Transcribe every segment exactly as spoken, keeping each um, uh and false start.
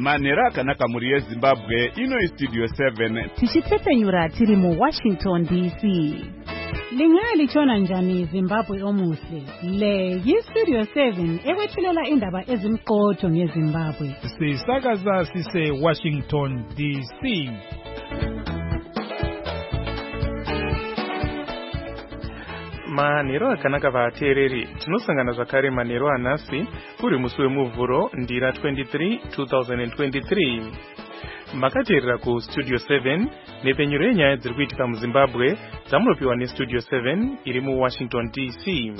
Manhero akanaka muri yeZimbabwe, ino iStudio seven. Tichitsepenyura tiri mu Washington D C. Lingalitshona njani Zimbabwe omuhle? Le yiStudio seven ekwethulela indaba ezimqotho ngeZimbabwe. Sisakaza sise Washington D C. Manhero akanaka vateereri, tinosangana zvakare manhero anhasi kuri musi wemuvhuro ndira twenty-three two thousand twenty-three. Makateerera ku Studio seven nepenyuro yenyaya dziri kuitika muZimbabwe dzamunopiwa neStudio seven iri mu Washington D C.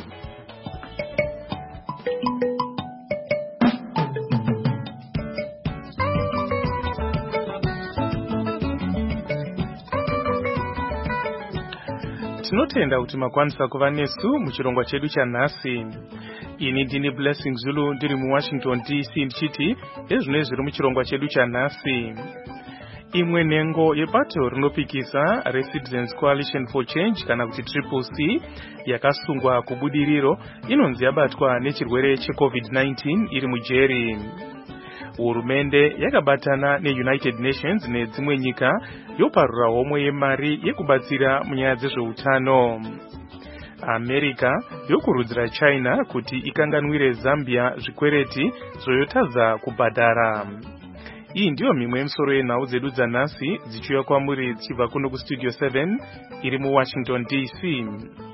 Tinotenda kuti makwanisa kuva nesu muchirongwa chedu chanhasi. Ini ndini Blessing Zulu ndiri mu Washington D C ndichiti ezvino zviri muchirongwa chedu chanhasi. Imwe nhengo yebato rinopikisa reCitizens Coalition for Change kana kuti Triple C yakasungwa kubudiriro inonzi yabatwa nechirwere cheCovid nineteen iri mujeri. Hurumende yakabatana neUnited Nations nedzimwe nyika yoparura homwe yemari yekubatsira munyaya dzezveutano. America yokurudzira China kuti ikanganwire Zambia zvikwereti zvoyotadza kubhadhara. Iyi ndiyo mimwe yemisoro yenhau dzedu dzanhasi dzichiuya kwamuri dzichibva kuno kuStudio seven iri mu Washington D C.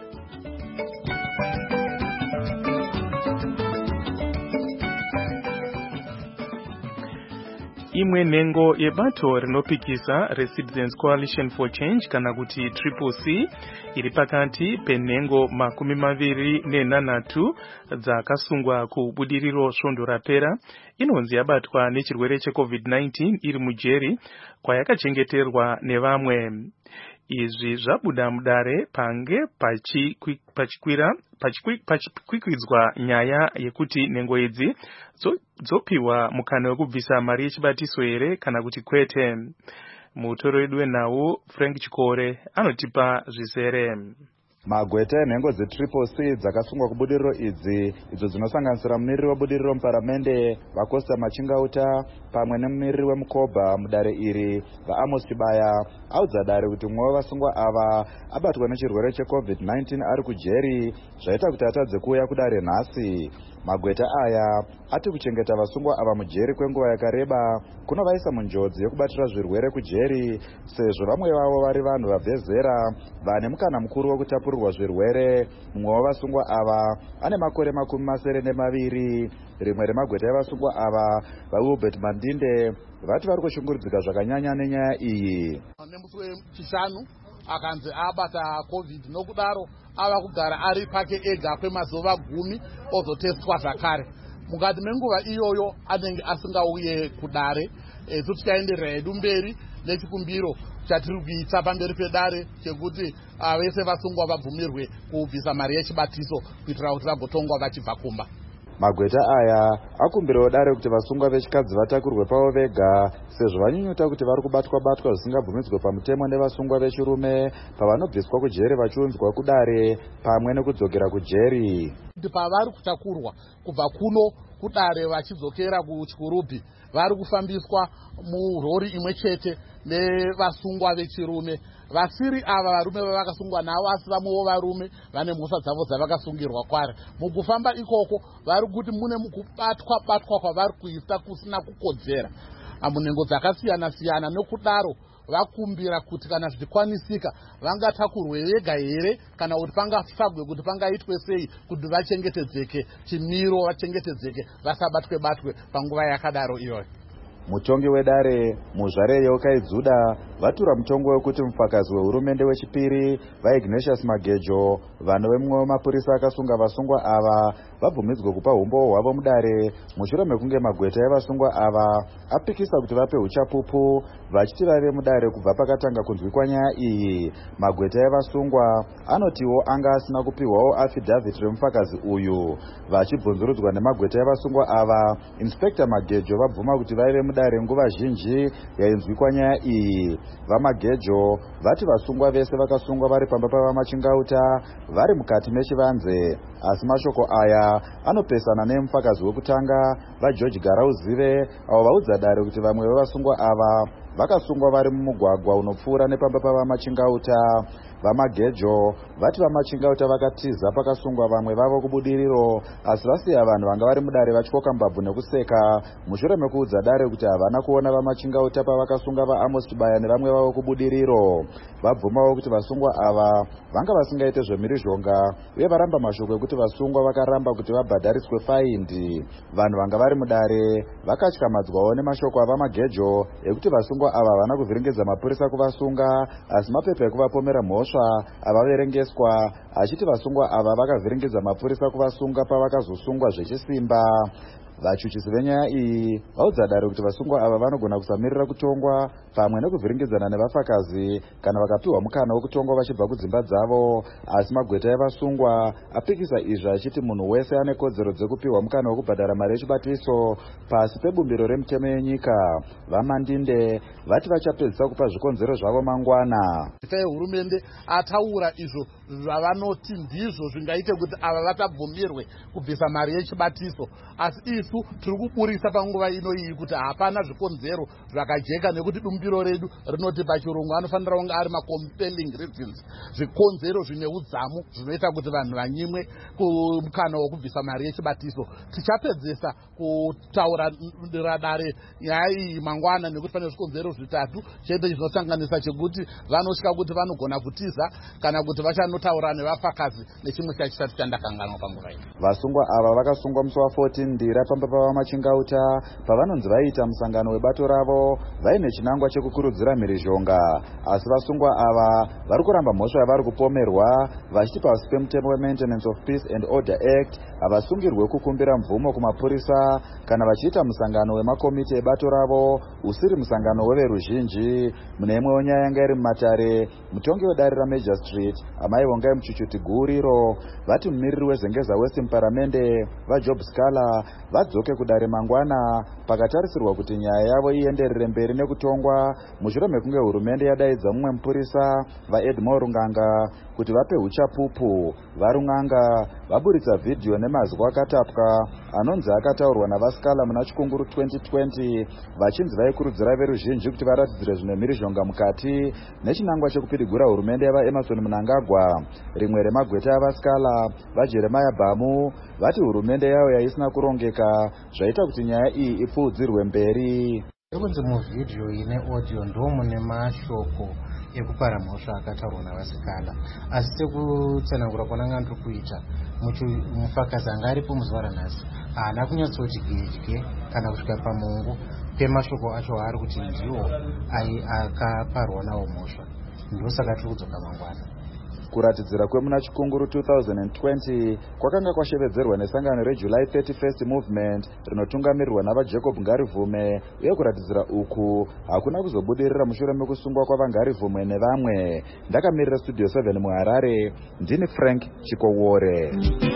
Imwe nhengo yebato rinopikisa reCitizens Coalition for Change kana kuti Triple C iri pakati penhengo makumi maviri nenhanhatu dzakasungwa kubudiriro svondo rapera inonzi yabatwa nechirwere cheCovid nineteen iri mujeri kwayakachengeterwa nevamwe. Izvi zvabuda mudare pange pachikwira pachikwikwidza nyaya yekuti nhengo idzi dzopiwa mukana wekubvisa mari yechibatiso here kana kuti kwete. Mutoro wedu wenhau Frank Chikore anotipa zvizere. Magweta enhengo dzeTriple C dzakasungwa kubudiriro idzi idzo dzinosanganisira mumiriri webudiriro muparamende vaCosta Machingauta pamwe nemumiriri weMukoba mudare iri vaAmos Chibaya audza dare kuti mumwe wevasungwa ava abatwa nechirwere cheCovid nineteen ari kujeri zvaita kuti atadze kuuya kudare nhasi. Magweta aya ati kuchengeta vasungwa ava mujeri kwenguva yakareba kunovaisa munjodzi yokubatira zvirwere kujeri sezvo vamwe vavo vari vanhu vabve zera vane mukana mukuru wokutapurirwa zvirwere. Mumwe wavasungwa ava ane makore makumi masere nemaviri. Rimwe remagweta evasungwa ava vaWilbert Mandinde vati vari kushungurudzika zvakanyanya nenyaya iyi. Nemusi wechishanu akanzi abata COVID nokudaro ava kugara ari pake ega kwemazuva gumi ozotestwa zvakare. Mukati menguva iyoyo anenge asingauye kudare. Esu tichaenderera hedu mberi nechikumbiro chatiri kuita pamberi pedare chekuti vese vasungwa vabvumirwe kubvisa mari yechibatiso kuitira kuti vagotongwa vachibva kumba. Magweta aya akumbirawo dare kuti vasungwa vechikadzi vatakurwe pavo vega sezvo vanyunyuta kuti vari kubatwa batwa zvisingabvumidzwe pamutemo nevasungwa vechirume pavanobviswa kujeri vachiunzwa kudare pamwe nekudzokera kujeri. Pavari kutakurwa kubva kuno kudare vachidzokera kuchikurubi vari kufambiswa murori imwe chete nevasungwa vechirume. Vasiri ava varume vavakasungwa navo asi vamwewo varume vane mhosva dzavo dzavakasungirwa kware. Mukufamba ikoko vari kuti mune kubatwa batwa kwavari kuita kusina kukodzera munhengo dzakasiyana siyana. Nokudaro vakumbira kuti kana zvichikwanisika vangatakurwe vega here kana kuti pangatsvagwe kuti pangaitwe sei kuti vachengetedzeke chimiro, vachengetedzeke vasabatwe batwe panguva yakadaro iyoyo. Mutongi wedare muzvare yeUkaidzuda vatura mutongo wekuti mufakazi wehurumende wechipiri vaIgnatius Magejo vanhu vemumwe wemapurisa akasunga vasungwa ava vabvumidzwe kupa umbowo hwavo mudare mushure mekunge magweta evasungwa ava apikisa kuti vape uchapupu vachiti vave mudare kubva pakatanga kunzwikwa nyaya iyi. Magweta evasungwa anotiwo anga asina kupiwawo affidavit remufakazi uyu. Vachibvunzurudzwa nemagweta evasungwa ava, Inspector Magejo vabvuma kuti vaive mudare nguva zhinji yainzwikwa nyaya iyi. vamagejo vati vasungwa vese vakasungwa vari pamba pavamachingauta vari mukati mechivanze. Asi mashoko aya anopesana nemufakazi wekutanga vaGeorge Garauzive avo vaudza dare kuti vamwe vevasungwa ava vakasungwa vari mumugwagwa unopfuura nepamba pavamachingauta. Vamagejo vati vamachingauta vakatiza pakasungwa vamwe vavo kubudiriro, asi vasiya vanhu vanga vari mudare vatyoka mbabvu nekuseka mushure mekuudza dare kuti havana kuona vamachingauta pavakasunga vaAmos Chibaya nevamwe vavo kubudiriro. Vabvumawo kuti vasungwa ava vanga vasingaite zvemhirizhonga uye varamba mashoko ekuti vasungwa vakaramba kuti vabhadhariswe faindi. Vanhu vanga vari mudare vakatyamadzwawo nemashoko avamagejo ekuti vasungwa ava havana kuvhiringidza mapurisa kuvasunga, asi mapepa ekuvapomera mhosva avaverengeswa achiti vasungwa ava vakavhiringidza mapurisa kuvasunga pavakazosungwa zvechisimba. Vachuchisi venyaya iyi vaudza dare kuti vasungwa ava vanogona kusamirira kutongwa pamwe nekuvhiringidzana nevafakazi kana vakapiwa mukana wekutongwa vachibva kudzimba dzavo, asi magweta evasungwa apikisa izvi achiti munhu wese ane kodzero dzekupiwa mukana wekubhadhara mari yechibatiso pasi pebumbiro remitemo yenyika. Vamandinde vati vachapedzisa kupa zvikonzero zvavo mangwana. Hurumende ataura izvo zvavanoti ndizvo zvingaite kuti ava vatabvumirwe kubvisa mari yechibatiso, asi isu tiri kuburisa panguva ino iyi kuti hapana zvikonzero zvakajeka, nekuti bumbiro redu rinoti pachirungu anofanira kunge ari macompelling reasons, zvikonzero zvine udzamu zvinoita kuti vanhu vanyimwe kumukana wokubvisa mari yechibatiso. Tichapedzesa kutaura dare nyaya iyi mangwana, nekuti pane zvikonzero zvitatu chete zvinosanganisa chekuti vanotya kuti vanogona kutiza kana kuti vachanotaura nevafakazi nechimwe chachitatu chandakanganwa panguva ino. Vasungwa ava vakasungwa musi wa14 ndira pamba pavamachingauta pavanonzi vaita musangano webato ravo vaine chinangwa chekukurudzira mhirizhonga, asi vasungwa ava vari kuramba mhosva yavari kupomerwa vachiti pasi pemutemo weMaintenance of Peace and Order Act havasungirwe kukumbira mvumo kumapurisa kana vachiita musangano wemakomiti ebato ravo usiri musangano weveruzhinji. Mune imwe wenyaya yanga iri mumatare, mutongi wedare raMajor Street amai vongai muchuchuti guriro vati mumiriri wezengeza West muparamende vaJob Scala vadzoke kudare mangwana pakatarisirwa kuti nyaya yavo ienderere mberi nekutongwa mushure mekunge hurumende yadaidza mumwe mupurisa vaEdmore Runganga kuti vape uchapupu. Varunganga vaburitsa vhidhiyo nemazwi akatapwa anonzi akataurwa navaScala muna chikunguru twenty twenty vachinzi vaikurudzira veruzhinji kuti varatidzire zvine mhirizhonga mukati nechinangwa chekupidigura hurumende yavaEmerson Mnangagwa. Rimwe remagweta avaScala vaJeremiah Bamu vati hurumende yavo yaisina kurongeka zvaita kuti nyaya iyi ipfuudzirwe mberi. Kunzi muvhidhiyo ine audio ndo mune mashoko ekupara mhosva akataurwa navaScala, asi sekutsanangura kwananga ndiri kuita mufakazi anga aripo muzuva ranhasi haana kunyatsoti gedye kana kusvika pamungu pemashoko acho aari kuti ndiwo akaparwa nawo mhosva, ndosaka tiri kudzoka mangwana. Kuratidzira kwemuna chikunguru two thousand twenty kwakanga kwashevedzerwa nesangano reJuly thirty-first Movement rinotungamirirwa navaJacob Ngarivume, uye kuratidzira uku hakuna kuzobudirira mushure mekusungwa kwavaNgarivume nevamwe. Ndakamirira Studio seven muHarare, ndini Frank Chikowore.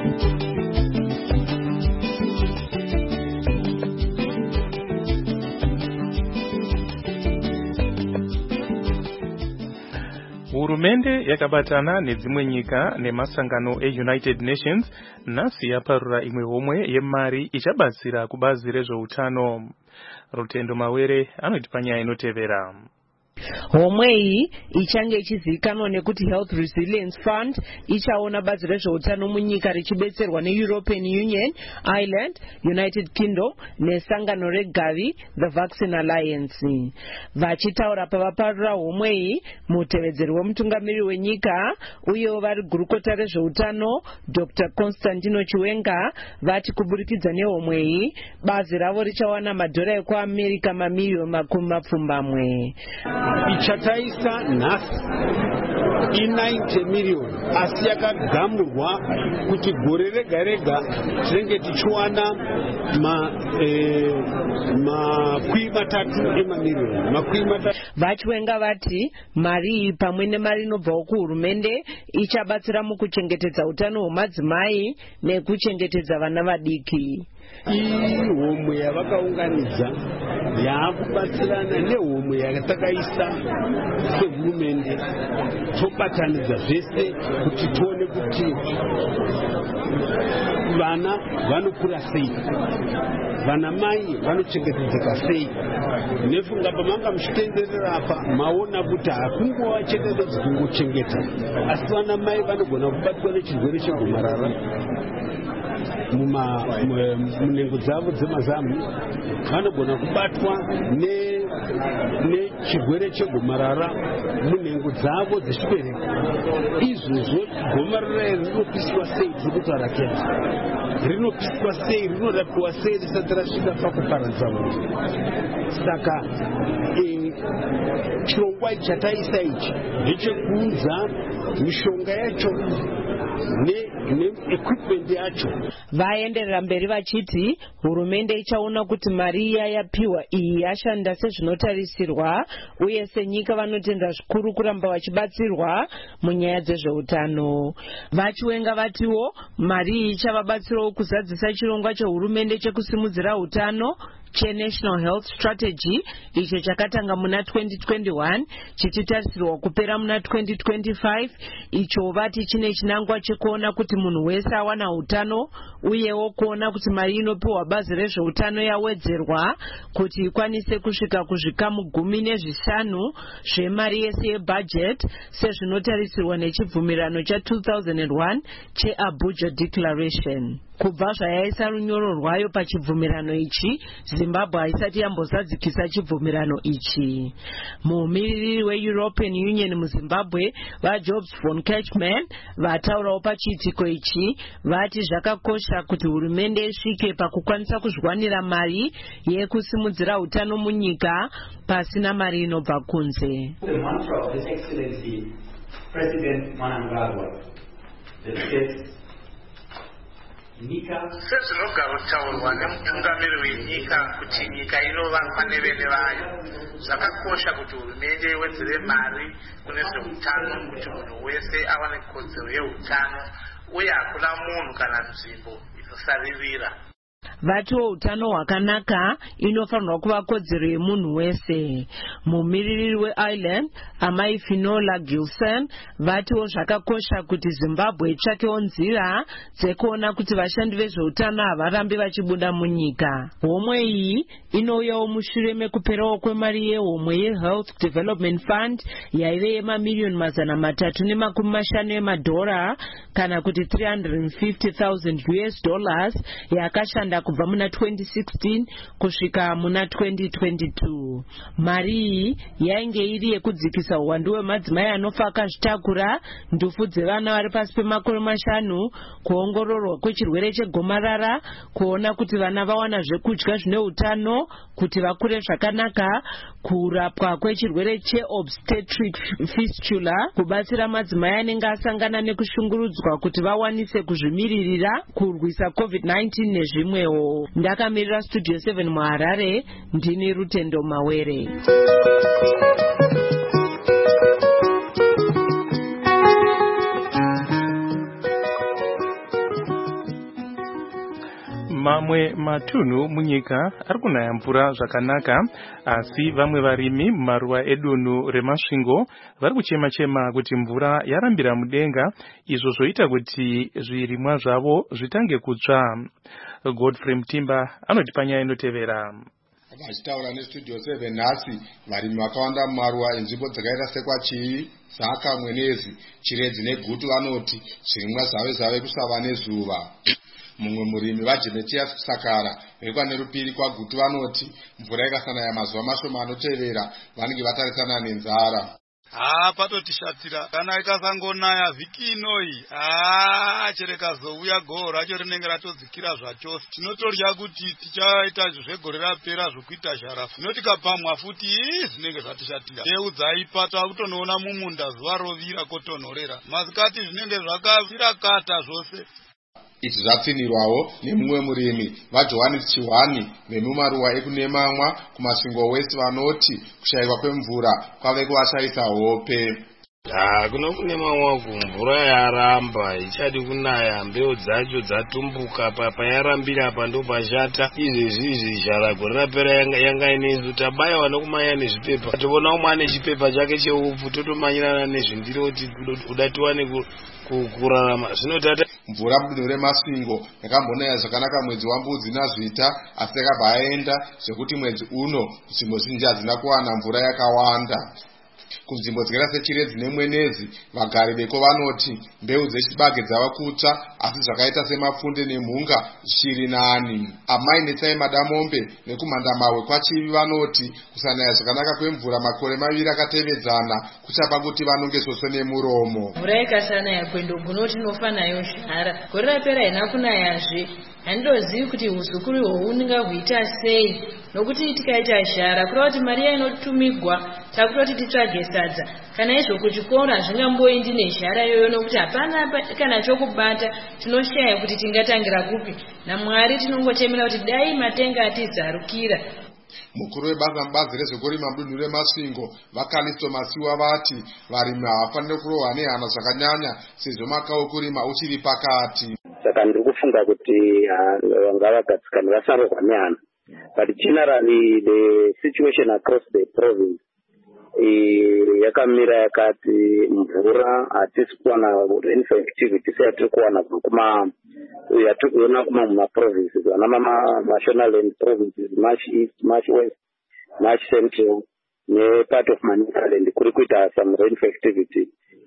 Hurumende yakabatana nedzimwe nyika nemasangano eUnited Nations nhasi yaparura imwe homwe yemari ichabatsira kubazi rezveutano. Rutendo Mawere anotipa nyaya inotevera. Homwe iyi ichange ichizivikanwa nekuti Health Resilience Fund ichaona bazi rezveutano munyika richibetserwa neEuropean Union, Ireland, United Kingdom nesangano reGavi, the Vaccine Alliance. Vachitaura pavaparura homwe iyi, mutevedzeri wemutungamiriri wenyika uyewo vari gurukota rezveutano Doctor Constantino Chiwenga vati kuburikidza nehomwe iyi bazi ravo richawana madhora ekuAmerica mamiliyoni makumi mapfumbamwe. Ichataisa nhasi i90 million asi yakagamurwa kuti gore rega rega tinenge tichiwana makumi matatu emamiliyoni makumi matatu. Vachiwenga vati mari iyi pamwe nemari inobvawo kuhurumende ichabatsira mukuchengetedza utano hwemadzimai nekuchengetedza vana vadiki. Iyi homwe yavakaunganidza yaakubatsirana nehomwe imwe yatakaisa sehurumende tobatanidza zvese kuti tione kuti vana vanokura sei, vana mai vanochengetedzeka sei. Nefunga pamanga muchitenderera apa maona kuti hakungova chete kungochengeta, asi vana mai vanogona kubatwa nechirwere chegomarara munhengo dzavo dzemazamu, vanogona kubatwa nechirwere chegomarara munhengo dzavo dzechibereko. Izvozvo gomarara iri rinopiswa sei? Tirikutaura kenza rinopiswa sei, rinorapiwa sei risati rasvika pakuparadza munhu. Saka chirongwa chataisa ichi ndechekuudza mishonga yacho ne-equipment yacho. Vaenderera mberi vachiti hurumende ichaona kuti mari iya yapiwa iyi yashanda sezvinotarisirwa, uye senyika vanotenda zvikuru kuramba vachibatsirwa munyaya dzezveutano. Vachiwenga vatiwo mari iyi ichavabatsirawo kuzadzisa chirongwa chehurumende chekusimudzira utano cheNational Health Strategy, icho chakatanga muna twenty twenty-one chichitarisirwa kupera muna twenty twenty-five, icho vati chine chinangwa chekuona kuti munhu wese awana utano, uyewo kuona kuti mari inopiwa bazi rezveutano yawedzerwa kuti ikwanise kusvika kuzvikamu gumi nezvishanu zvemari yese yebudget sezvinotarisirwa nechibvumirano cha two thousand one cheAbuja Declaration. Kubva zvayaisa runyoro rwayo pachibvumirano ichi, Zimbabwe haisati yambozadzikisa chibvumirano ichi. Mumiririri weEuropean Union muZimbabwe, vaJobs von Kerchman, vataurawo pachiitiko ichi, vati zvakakosha kuti hurumende isvike pakukwanisa kuzviwanira mari yekusimudzira utano munyika pasina mari inobva kunze. The mantra of His Excellency President Mnangagwa, the states sezvinogarotaurwa nemutungamiri wenyika kuti nyika inovakwa nevene vayo, zvakakosha kuti hurumende iwedzere mari kune zveutano kuti munhu wese awane kodzero yeutano, uye hakuna munhu kana nzvimbo inosaririra. Vatiwo utano hwakanaka inofanirwa kuva kodzero yemunhu wese. Mumiririri weIreland, amai Finola Gilson, vatiwo zvakakosha kuti Zimbabwe itsvakewo nzira dzekuona kuti vashandi vezveutano havarambi vachibuda munyika. Homwe iyi inouyawo mushure mekuperawo kwemari yehomwe yeHealth Development Fund yaive yemamiliyoni mazana matatu nemakumi mashanu emadhora, kana kuti three hundred fifty thousand U S dollars yakashanda kubva muna twenty sixteen kusvika muna twenty twenty-two. Mari iyi yainge iri yekudzikisa uwandu hwemadzimai anofa akazvitakura, ndufu dzevana vari pasi pemakore mashanu, kuongororwa kwechirwere chegomarara, kuona kuti vana vawana zvekudya zvine utano kuti vakure zvakanaka, kurapwa kwechirwere cheobstetric fistula, kubatsira madzimai anenge asangana nekushungurudzwa kuti vawanise kuzvimiririra, kurwisa covid nineteen nezvimwewo. Ndakamirira Studio seven muHarare, ndini Rutendo Mawere. Mamwe matunhu munyika ari kunaya mvura zvakanaka, asi vamwe varimi mumaruwa edunhu remasvingo vari kuchema-chema kuti mvura yarambira mudenga, izvo zvoita kuti zvirimwa zvavo zvitange kutsva. Godfrey Mtimba anoti panyaya inotevera. Vachitaura neStudio seven nhasi, varimi vakawanda mumaruwa enzvimbo dzakaita sekwaChii, Zaka, Mwenezi, Chiredzi neGutu vanoti zvirimwa zvave zvave kusava nezuva. Mumwe murimi vaJenetius Sakara vekwanerupiri kwaGutu vanoti mvura ikasanaya mazuva mashoma anotevera vanenge vatarisana nenzara. Ah, patotishatira kana ikasangonaya vhiki inoi, ah, cherekazouya goho racho rinenge ratodzikira zvachose. Tinotorya kuti tichaita zvegore rapera zvokuita zharafu. Tinotikapamwa futi zvinenge zvatishatira. Mbeu dzaipa takutonoona mumunda zuva rovira kotonhorera. Masikati zvinenge zvakasirakata zvose. Izvi zvatsinirwawo nemumwe murimi vaJohannes Chihwani vemumaruwa ekuNemamwa kumasvingo West vanoti kushayikwa kwemvura kwave kuvashayisa hope. Ah, kuno kune mawaku mvura yaramba ichadi kunaya, mbeu dzacho dzatumbuka, papa yarambira apa ndo pashata. Izvezvi izvi zhara gore rapera yanga yanga inezu tabayawa nokumanya nezvipepa. Toona umwe ane chipepa chake cheupfu totomanyirana nezvindiro kuti kuda tiwane kurarama. Zvinotata mvura mudunhu reMasvingo yakambonaya zvakanaka mwedzi wambudzi naZvita, asi yakabva yaenda zvekuti mwedzi uno nzvimbo zhinji hadzina kuwana mvura yakawanda. Kunzvimbo dzakaita seChiredzi neMwenezi, vagari veko vanoti mbeu dzechibage dzava kutsva, asi zvakaita semapfunde nemhunga zvichiri nani. Amai Netsai Madamombe nekumhandamawe kwaChivi vanoti kusanaya zvakanaka kwemvura makore maviri akatevedzana kuchapa kuti vanonge soso nemuromo. Mvura ikasanaya kwendogona kuti inofa nayo zhara. Gore rapera haina kunayazve. Handizivi kuti huzukuru ihwohu hungaita sei, nokuti tikaita zhara kureva kuti mari inotumigwa takutoti titsvage sadza. Kana izvo kuchikora hazvingamboendi nezhara iyoyo, nokuti hapana kana chokubata, tinoshaya kuti tingatangira kupi. naMwari tinongotemera kuti dai matenga atizarukira. Mukuru webasa mubazi rezvekurima mudunhu reMasvingo vaKalisto Masiwa vati varimi havafaniri kurohwa nehana zvakanyanya sezvo maka wekurima uchiri pakati. Saka ndiri kufunga kuti ngavagadzikane vasarohwa nehana. But generally the situation across the province yakamira yakati mvura hatisi kuwana rainfall activity seyatiri kuwana kuma yatiri kuona kuma mumaprovinces ana mashonaland provinces, much east, much west, much central nepart of Manicaland kuri kuita some rainfall activity.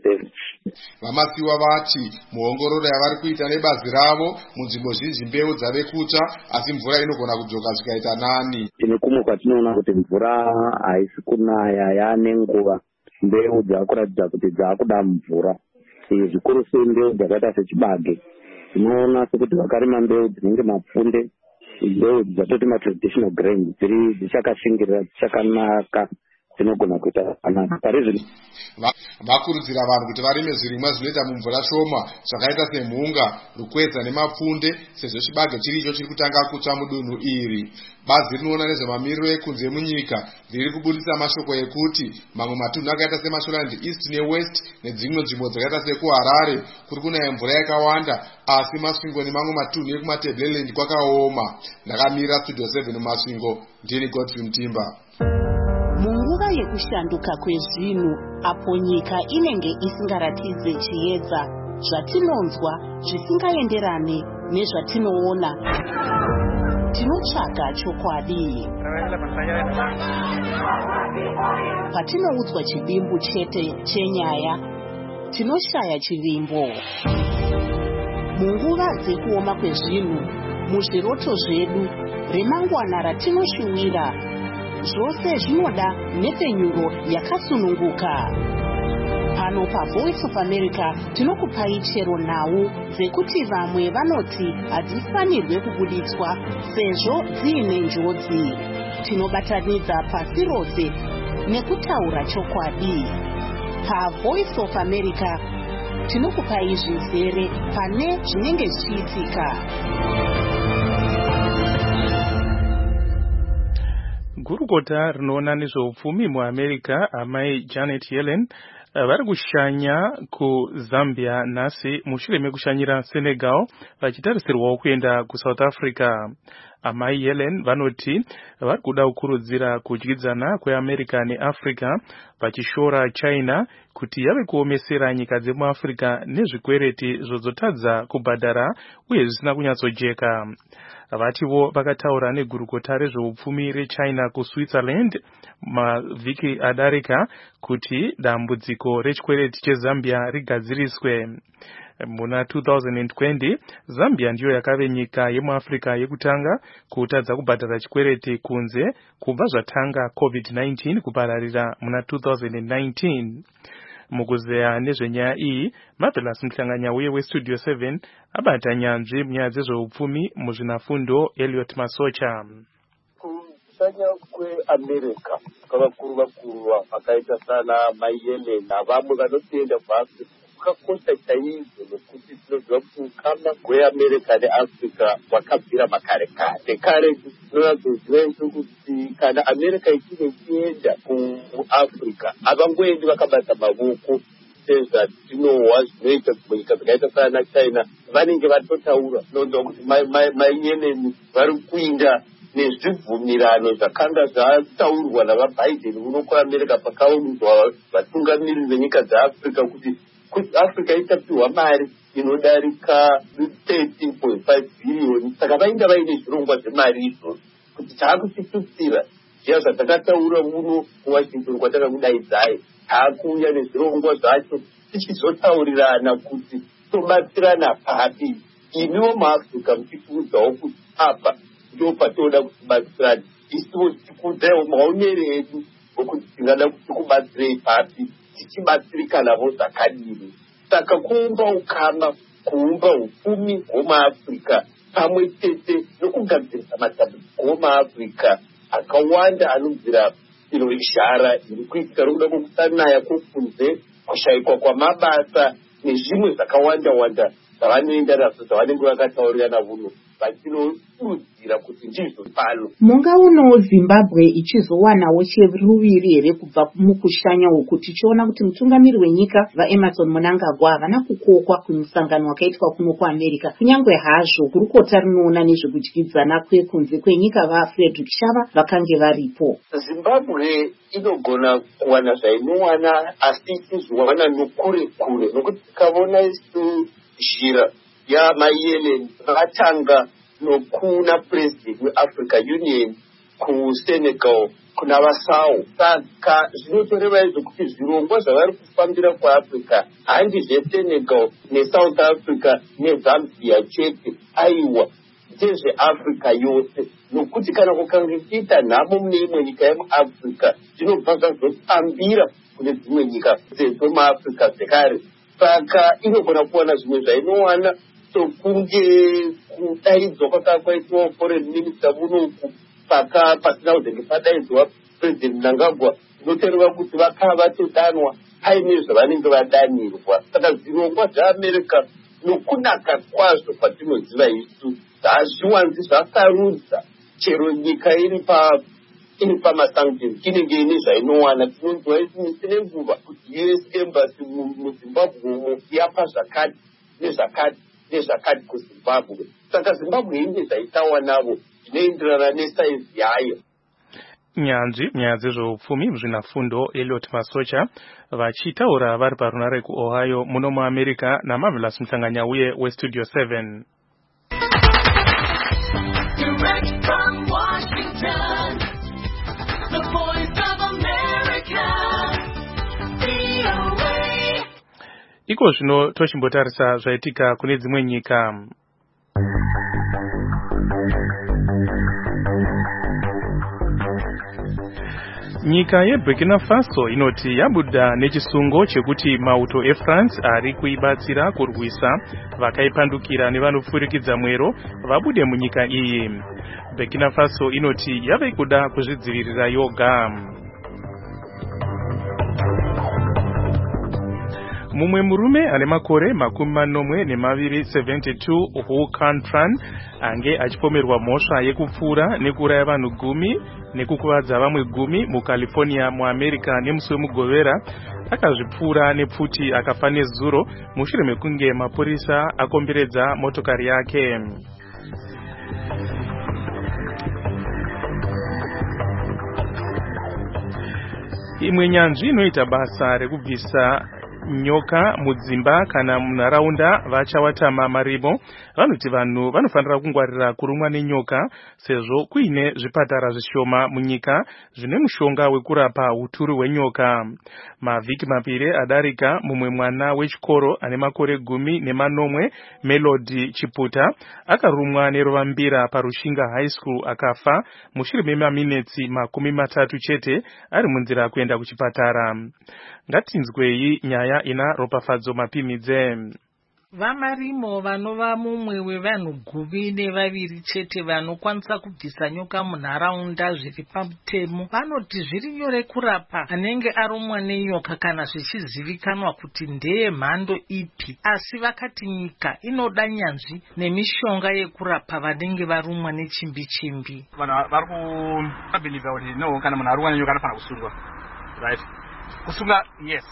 Vamasiwa vati muongororo yavari kuita nebazi ravo munzvimbo zhinji mbeu dzave kutsva, asi mvura inogona kudzoka zvikaita nani. Tine kumwe kwatinoona kuti mvura haisi kunaya, yaane nguva mbeu dzakuratidza kuti dzakuda mvura. Zvikuru sei mbeu dzakaita sechibage tinoona sekuti vakarima mbeu dzinenge mapfunde, mbeu dzatoti matraditional grains dziri dzichakashingirira dzichakanaka dzinogona kuita zvakanaka. Parizvino vakurudzira vanhu kuti varime zvirimwa zvinoita mumvura shoma zvakaita semhunga, rukwedza nemapfunde sezvo chibage chiricho chiri kutanga kutsva mudunhu iri. Bazi rinoona nezvemamiriro ekunze munyika riri kubudisa mashoko ekuti mamwe matunhu akaita seMashonaland East neWest nedzimwe nzvimbo dzakaita sekuHarare kuri kunaya mvura yakawanda, asi Masvingo nemamwe matunhu ekumaTebeleland kwakaoma. Ndakamira Studio seven muMasvingo, ndini Godfrey Mutimba. Munguva yekushanduka kwezvinhu apo nyika inenge isingaratidze chiedza, zvatinonzwa zvisingaenderane nezvatinoona, tinotsvaga chokwadi. Patinoudzwa chivimbo chete chenyaya, tinoshaya chivimbo. Munguva dzekuoma kwezvinhu, muzviroto zvedu, remangwana ratinoshuwira, zvose zvinoda nepfenyuro yakasununguka. Pano paVoice of America tinokupai chero nhau dzekuti vamwe vanoti hadzifanirwe kubuditswa sezvo dziine njodzi. Tinobatanidza pasi rose nekutaura chokwadi. PaVoice of America tinokupai zvizere pane zvinenge zvichiitika. Gurukota rinoona nezveupfumi muAmerica amai Janet Yellen vari kushanya kuZambia nhasi mushure mekushanyira Senegal vachitarisirwawo kuenda kuSouth Africa. Amai Yellen vanoti vari kuda kukurudzira kudyidzana kweAmerica neAfrica vachishora China kuti yave kuomesera nyika dzemuAfrica nezvikwereti zvozotadza kubhadhara uye zvisina kunyatsojeka. Vativo vakataura negurukota rezveupfumi reChina kuSwitzerland mavhiki adarika kuti dambudziko rechikwereti cheZambia rigadziriswe. Muna two thousand twenty Zambia ndiyo yakave nyika yemuAfrica yekutanga kutadza kubhadhara chikwereti kunze kubva zvatanga COVID nineteen kupararira muna two thousand nineteen. Mukuzeya nezvenyaya iyi, Marvelous Mhlanganyauye weStudio seven abata nyanzvi munyaya dzezveupfumi muzvinafundo Elliot Masocha. Kushanya kweAmerica kwavakuru vakuru vakaita sana Mai Yellen navamwe vanotoenda kuAfrica kwakosha chaizvo nokuti tinoziva kuti ukama hweAmerica neAfrica hwakabvira makare kare. Kare tinoziva kuti kana America ichinge ichienda kuAfrica havangoendi vakabata mavoko, sezvatinohwa zvinoita dzimwe nyika dzakaita sana China vanenge vatotaura nonzwa kuti mayeneni vari kuinda nezvibvumirano zvakanga zvataurwa navaBiden uno kuAmerica pakaunzwa vatungamiriri venyika dzeAfrica kuti kuti Africa ichapiwa mari inodarika thirteen point five billion. Saka vainga vaine zvirongwa zvemari izvozvo kuti taakuchitutsira zviya zvatakataura muno kuWashington kwatakakudaidzai taakuuya nezvirongwa zvacho tichizotaurirana kuti tobatsirana papi. Imiwo muAfrica muchitiudzawo kuti apa ndo patinoda kutibatsirana, isiwo tichikuudzawo maonero edu okuti tingada kuti tikubatsirei papi, tichibatsirikanavo zvakadini. Saka kuumba ukama, kuumba upfumi hwomuAfrica pamwe chete nokugadzirisa matambudziko muAfrica akawanda anobvira iro zhara iri kuitika rokuda kwokusanaya kwokunze, kushayikwa kwamabasa nezvimwe zvakawanda wanda zvavanoenda nazvo zvavanenge vakataurirana vuno vachinokurudzira kuti ndizvo pano. Mungaunowo Zimbabwe ichizowanawo cheruviri here kubva mukushanya uku tichiona kuti mutungamiri wenyika vaEmerson Mnangagwa havana kukokwa kumusangano wakaitwa kuno kuAmerica, kunyange hazvo gurukota rinoona nezvekudyidzana kwekunze kwenyika vaFrederick Shava vakange varipo. Zimbabwe inogona kuwana zvainowana asi ichizowana nokure kure, nokuti tikavona isu zhira yamayeleni vatanga nokuna president weAfrica Union kuSenegal kuna vaSawo. Saka zvinotoreva izvo kuti zvirongwa zvavari kufambira kuAfrica handi zveSenegal neSouth Africa neZambia chete, aiwa ndezveAfrica yose, nokuti kana kukange kuita nhamo mune imwe nyika yemuAfrica zvinobva zvazopambira kune dzimwe nyika dzemuAfrica zvekare. Saka inogona kuwana zvimwe zvainowana sokunge kudaidzwa kwakakwaitwa foreign minister munoku paka pasina kuzenge padaidzwa president Mnangagwa, inotoreva kuti vakava vatodanwa paine zvavanenge vadanirwa. Saka zvirongwa zveAmerica nokunaka kwazvo patinoziva isu hazviwanzi zvasarudza chero nyika iri pa iri pamasanctions inenge ine zvainowana. Tinonzwa isi nenguva kuti U S embassy muZimbabwe umo yapa zvakati nezvakati nezvakati kuZimbabwe. Saka Zimbabwe ine zvaitawanavo zvinoenderana nesaizi yayo. Nyanzvi nyaya dzezveupfumi zvinafundo Elliot Masocha vachitaura vari parunare kuOhio muno muAmerica naMarvelous Mhlanganyauye weStudio seven. Direct from Washington, the voice of America, V O A. Iko zvino tochimbotarisa zvaitika kune dzimwe nyika. Nyika yeBurkina Faso inoti yabuda nechisungo chekuti mauto eFrance ari kuibatsira kurwisa vakaipandukira nevanopfurikidza mwero vabude munyika iyi. Burkina Faso inoti yave kuda kuzvidzivirira yoga. Mumwe murume ane makore makumi manomwe nemaviri seventy-two Hu Cantran ange achipomerwa mhosva yekupfura nekuraya vanhu gumi nekukuvadza vamwe gumi muCalifornia muAmerica nemusi wemugovera akazvipfura nepfuti akafa nezuro mushure mekunge mapurisa akomberedza motokari yake. Imwe nyanzvi inoita basa rekubvisa nyoka mudzimba kana munharaunda vachawatama marimo vanoti vanhu vanofanira kungwarira kurumwa nenyoka sezvo kuine zvipatara zvishoma munyika zvine mushonga wekurapa huturu hwenyoka. Mavhiki mapiri adarika mumwe mwana wechikoro ane makore gumi nemanomwe Melody Chiputa akarumwa nerovambira paRushinga High School akafa mushure memaminitsi makumi matatu chete ari munzira kuenda kuchipatara. Ngatinzwei nyaya ina ropafadzo mapimidze. Vamarimo vanova mumwe wevanhu gumi nevaviri chete vanokwanisa kubvisa nyoka munharaunda zviri pamutemo vanoti zviri nyore kurapa anenge arumwa nenyoka kana zvichizivikanwa kuti ndeye mhando ipi, asi vakati nyika inoda nyanzvi nemishonga yekurapa vanenge varumwa nechimbi chimbi. Vanhu vari kubhiliva kuti no kana munhu arumwa nenyoka anofanira kusungwa, right? Kusunga, yes,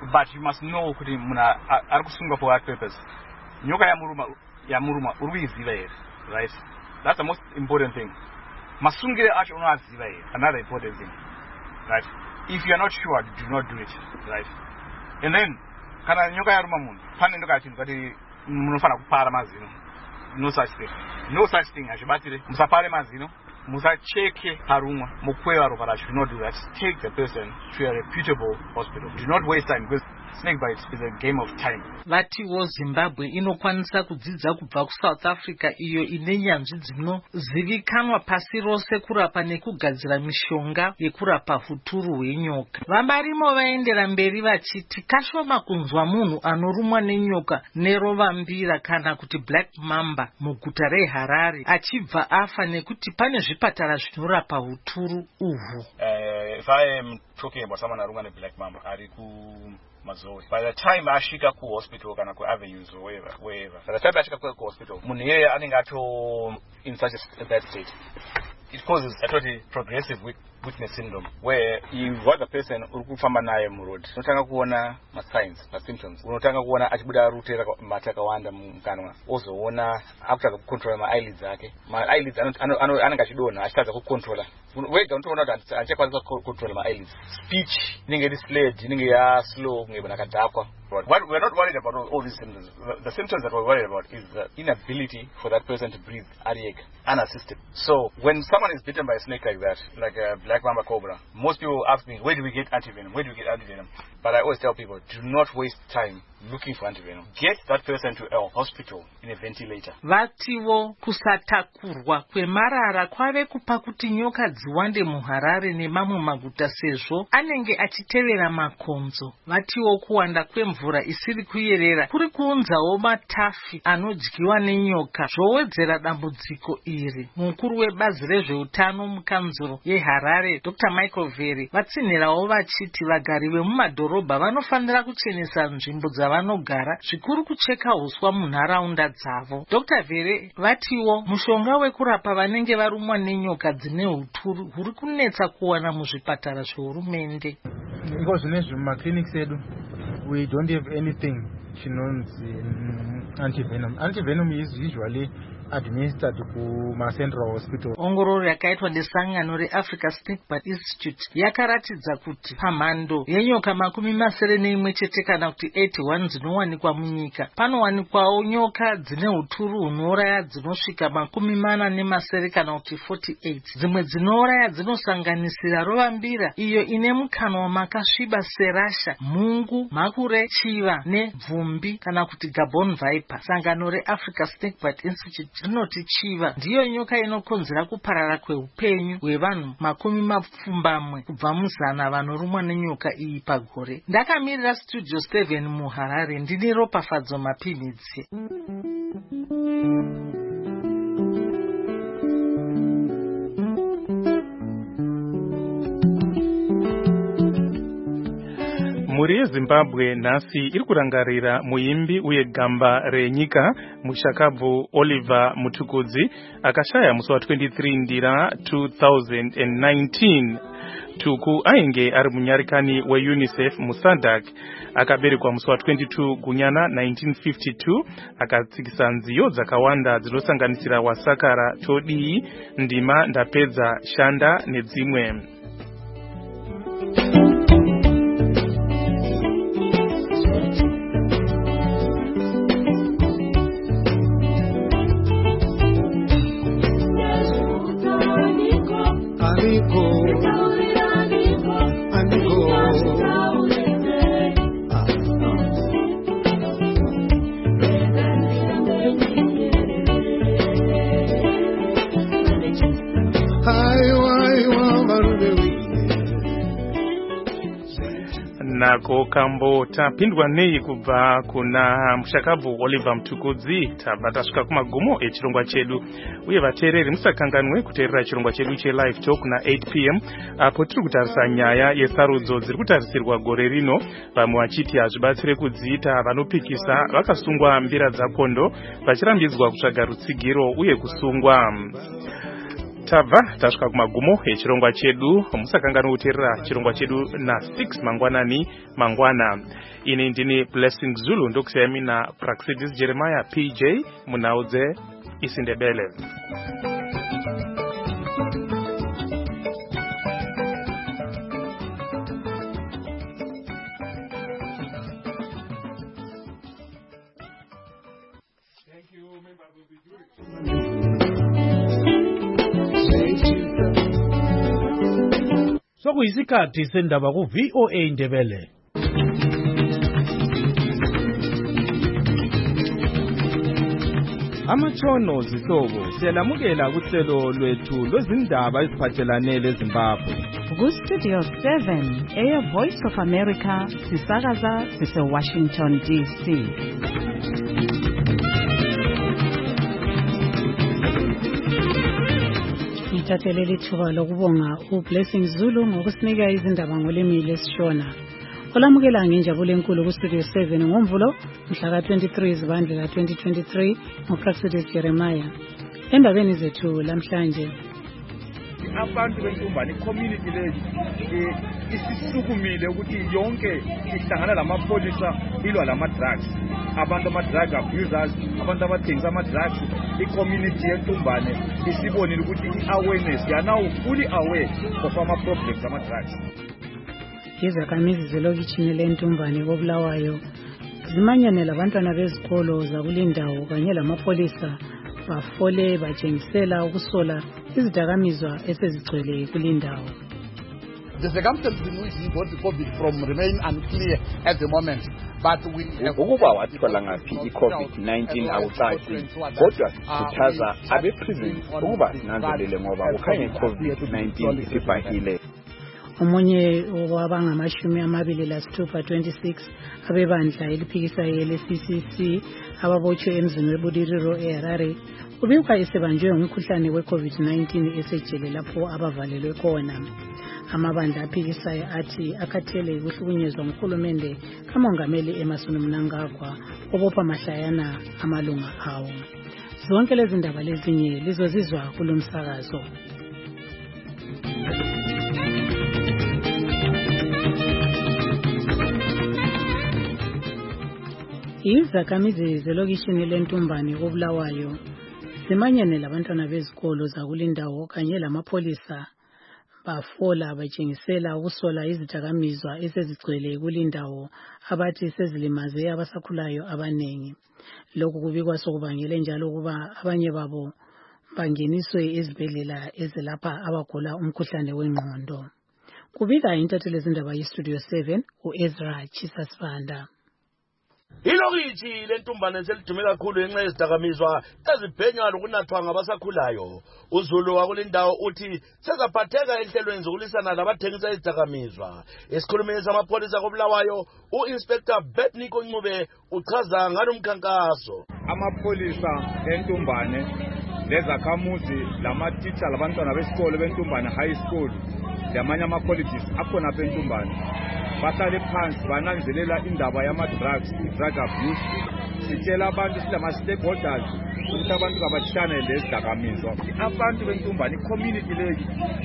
but you must know kuti muna ari kusunga for what purpose. Nyoka ya muruma ya muruma uruiziva here, right? That's the most important thing. Masungire acho unoaziva here, another important thing, right? If you are not sure, do not do it, right? And then kana nyoka ya ruma munhu pane ndoka chinhu kuti munofana kupara mazino. No such thing. No such thing. Ashibatire musapare mazino. Musacheke parumwa mukweva ropa racho. Do not do that. Take the person to a reputable hospital. Do not waste time because snake bite is a game of time. Vatiwo Zimbabwe inokwanisa kudzidza kubva kuSouth Africa iyo ine nyanzvi dzinozivikanwa pasi rose kurapa nekugadzira mishonga yekurapa huturu hwenyoka. Vamarimo vaendera mberi vachiti kashoma kunzwa munhu anorumwa nenyoka nerovambira kana kuti black mamba muguta reHarare achibva afa nekuti pane zvipatara zvinorapa huturu uhwu. Uh, if I am talking about someone arumwa neblack mamba ari ku Mazoe. By the time ashika ku hospital kana ku avenues or wherever, wherever. By the time ashika ku hospital, munhu yeye anenge ato in such a bad state. It causes a totally progressive weakness syndrome where you what the person urikufamba naye mu road unotanga kuona ma signs ma symptoms unotanga kuona achibuda rutera mata akawanda mukanwa ozoona akutanga kucontrol ma eyelids ake ma eyelids anenge achidona achitadza kucontrola wega unotoona kuti achakwanisa kucontrol ma eyelids speech inenge displayed inenge ya slow ngebona kadhakwa. What we're not worried about all, all these symptoms. The, the symptoms that we're worried about is the inability for that person to breathe unassisted. So when someone is bitten by a snake like that, like a black mamba cobra, most people ask me, where do we get antivenom? Where do we get antivenom? But I always tell people, do not waste time looking for antivenom. Get that person to a hospital in a ventilator. Vatiwo kusatakurwa kwemarara kwave kupa kuti nyoka dziwande muHarare nemamwe maguta sezvo anenge achitevera makonzo. Vatiwo kuwanda kwemvura isiri kuyerera kuri kuunzawo matafi anodyiwa nenyoka zvowedzera dambudziko iri. Mukuru webazi rezveutano mukanzuro yeHarare Doctor Michael Veri vatsinhirawo vachiti vagari vemumadhorobha vanofanira kuchenesa nzvimbo vanogara zvikuru kucheka huswa munharaunda dzavo. Doctor Vere vatiwo mushonga wekurapa vanenge varumwa nenyoka dzine huturu huri kunetsa kuwana muzvipatara zvehurumende. Iko zvinezvi mumakliniki edu we don't have anything chinonzi antivenom. Antivenom is usually administered kuma central hospital. Ongororo yakaitwa nesangano reAfrica Snake Bite Institute yakaratidza kuti pamhando yenyoka makumi masere neimwe chete kana kuti eighty-one dzinowanikwa munyika panowanikwawo nyoka dzine huturu hunouraya dzinosvika makumi mana nemasere kana kuti forty-eight. Dzimwe dzinouraya dzinosanganisira rovambira iyo ine mukanwa makasviba serasha, mungu, makure, chiva nebvumbi kana kuti Gabon viper. Sangano reAfrica Snake Bite Institute rinoti chiva ndiyo nyoka inokonzera kuparara kweupenyu hwevanhu makumi mapfumbamwe kubva muzana vanorumwa nenyoka iyi pagore. Ndakamirira Studio seven muHarare ndine Ropafadzo Mapimidzi. Mhuri yeZimbabwe nhasi iri kurangarira muimbi uye gamba renyika mushakabvu Oliver Mutukudzi akashaya musi wa twenty-three ndira two thousand nineteen. Tuku ainge ari munyarikani weUNICEF muSadak akaberekwa musi wa twenty-two gunyana nineteen fifty-two akatsikisa nziyo dzakawanda dzinosanganisira wasakara todii ndima ndapedza shanda nedzimwe. Nako kambo tapindwa nei kubva kuna mushakabvu Oliver Mutukudzi tabatasvika kumagumo echirongwa chedu uye vateereri musakanganwe kuteerera chirongwa chedu chelive talk na eight p m apo tiri kutarisa nyaya yesarudzo dziri kutarisirwa gore rino, vamwe vachiti hazvibatsire kudziita vanopikisa vakasungwa mbira dzakondo vachirambidzwa kutsvaga rutsigiro uye kusungwa. tabva tasvika kumagumo echirongwa chedu. Musakangana kuteerera chirongwa chedu na six mangwanani mangwana. Ini ndini Blessing Zulu ndokusiyami na Praxidis Jeremiah P J munauze isindebele. Sokuyisikhathi sendaba ku V O A Ndebele. Amatshono zihlobo siyalamukela kuhlelo lwethu lwezindaba eziphathelane leZimbabwe. Ku Studio seven, Air Voice of America, sisakaza sise Washington D C. Ngithathele lithuba lokubonga uBlessing Zulu ngokusinika izindaba ngolimi lesishona. Olamukela ngenjabulo enkulu ku Studio seven ngomvulo mhla ka twenty-three Zibandlela twenty twenty-three ngoPraxidis Jeremiah. Endabeni zethu lamhlanje abantu bentumbane community le isisukumile ukuthi yonke ihlangana lamapolisa ilwa lama drugs, abantu ama drug abusers, abantu abathengisa ama drugs. I-community yentumbane isibonile ukuthi i-awareness yana fully aware of ama problems ama drugs. Izakhamizi zelokishini lentumbane koBulawayo zimanyane labantwana bezikolo zakulindawo kanye lamapolisa bafole batshengisela ukusola izidakamizwa esezigcwele kulindawo. The circumstances in which he got the COVID from remain unclear at the moment, but we ukuba wathola ngaphi i-COVID nineteen awucaci, kodwa sikhuthaza abe-prison ukuba sinanzelele ngoba kukhanya i-COVID nineteen isibhahile. Omunye wabangamashumi amabili lasithupha twenty-six abebandla eliphikisayo ele-C C C ababotshwe emzini weBudiriro eHarare ubikwa esebanjwe ngumkhuhlane we-COVID nineteen esejele lapho abavalelwe khona. Amabandla aphikisayo athi akhathele ukuhlukunyezwa nguhulumende kamongameli Emmerson Mnangagwa obopha mahlayana amalunga awo. Zonke lezi ndaba lezinye lizozizwa kulomsakazo. Izakhamizi zelokishini lentumbane koBulawayo zimanyane labantwana bezikolo zakulindawo kanye lamapolisa bafola batshengisela ukusola izidakamizwa esezigcwele kulindawo abathi sezilimaze abasakhulayo abanengi. Lokhu kubikwa sokubangele njalo ukuba abanye babo bangeniswe ezibhedlela ezelapha abagula umkhuhlane wengqondo. Kubika intatheli zindaba yeStudio seven uEzra Chisasibanda. Ilokithi lentumbane selidume kakhulu ngenxa yezidakamizwa ezibhenya lokunathwa ngabasakhulayo. uZulu wakulindawo uthi sezaphatheka enhlelweni zokulisana labathengisa izidakamizwa. Esikhulumeni samapolisa koBulawayo, uInspector Betniko Ncube uchaza ngalo mkhankaso. Amapolisa entumbane lezakhamuzi lamatitsha labantwana besikolo bentumbane high school lamanye ama-colleges akhona apha entumbane bahlale phansi bananzelela indaba yama-drugs, i-drug abuse. Sitshela abantu silama-stakeholders ukuthi abantu kabatshane lezidakamizwa. Abantu bentumbane i-community leyo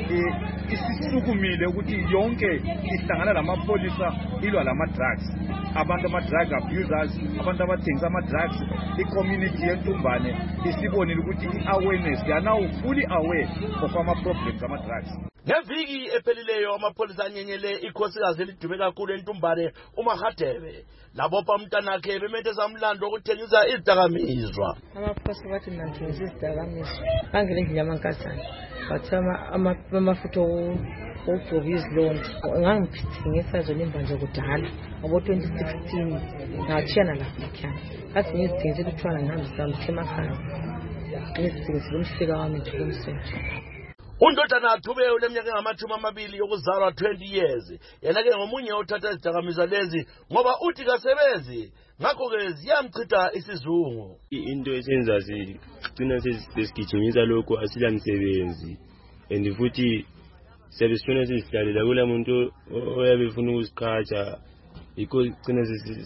isisukumile ukuthi yonke ihlangana lamapolisa ilwa lama-drugs, abantu ama-drug abusers, abantu abathengisa ama-drugs. I-community yentumbane isibonile ukuthi i-awareness yana fully aware of ama-problems ama-drugs. Ngeviki ephelileyo amapolisa anyenyele ikhosikazi elidume kakhulu entumbane uMahadebe labopha umntanakhe bemethesa umlando wokuthengisa izidakamizwa. Amapolisa bathi nanthengisa izidakamizwa bangele endlini yamankazana bathama amafutha okugcoba izilonda. Ngangithengisa zona imbanje kudala ngoba twenty sixteen ngachiyana lapha ekhaya ngathi ngizithengisela ukuthiwa ngihambisa mthe emakhaya ngizithengisela umsika wami nje kumsebenzi. Undodana Athube uleminyaka engamashumi amabili yokuzalwa twenty years. Yena-ke ngomunye othatha izidakamizwa lezi ngoba uthi kasebenzi ngakho-ke ziyamchitha isizungu. Into esenza sigcina sesigijimisa lokho asilamsebenzi and futhi siyabe sifuna sesihlalela kula muntu oyabe efuna ukusiqhatsha yikho sigcina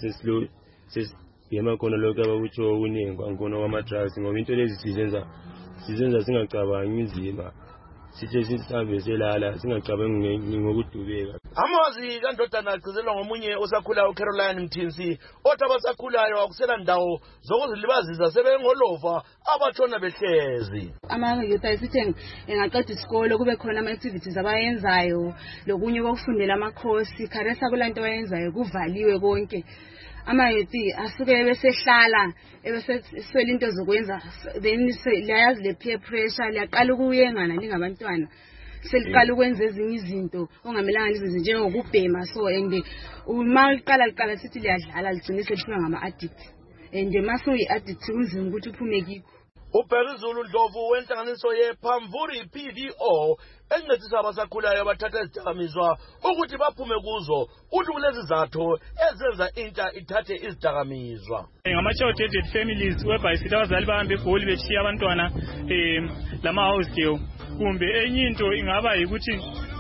sesibhema khona lokho abakutsho okuningi kwakhona kwama-drugs ngoba into lezi sizenza sizenza singacabangi inzima sithe sihambe selala singacabangi ngokudubeka. Amazwi kaNdodana agcizelwa ngomunye osakhulayo uCaroline Mthinsi othi abasakhulayo akusela ndawo zokuzilibazisa sebengolova abatshona behlezi. Ama-youth ayisithi engaqeda isikole kube khona ama-activities abayenzayo lokunye kokufundela amakhosi kharesa kulanto abayenzayo kuvaliwe konke. Ama-youth asuke besehlala ebeseswela into zokwenza then liyayazi le peer pressure liyaqala ukuyengana lingabantwana seliqala ukwenza ezinye izinto ongamelanga lizenze njengokubhema so and uma liqala liqala sithi liyadlala ligcine selifika ngama-addict and masuyi-addict kunzima ukuthi uphume kikho. uBherizulu Ndlovu wenhlanganiso yePhamvuri P D O encedisa abasakhulayo abathatha izidakamizwa ukuthi baphume kuzo uthi kulezi zathu ezenza intsha ithathe izidakamizwa. Ngama-child families whereby sithi abazali bahambe egoli beshiya abantwana um lama-house girl kumbe enye into ingaba yikuthi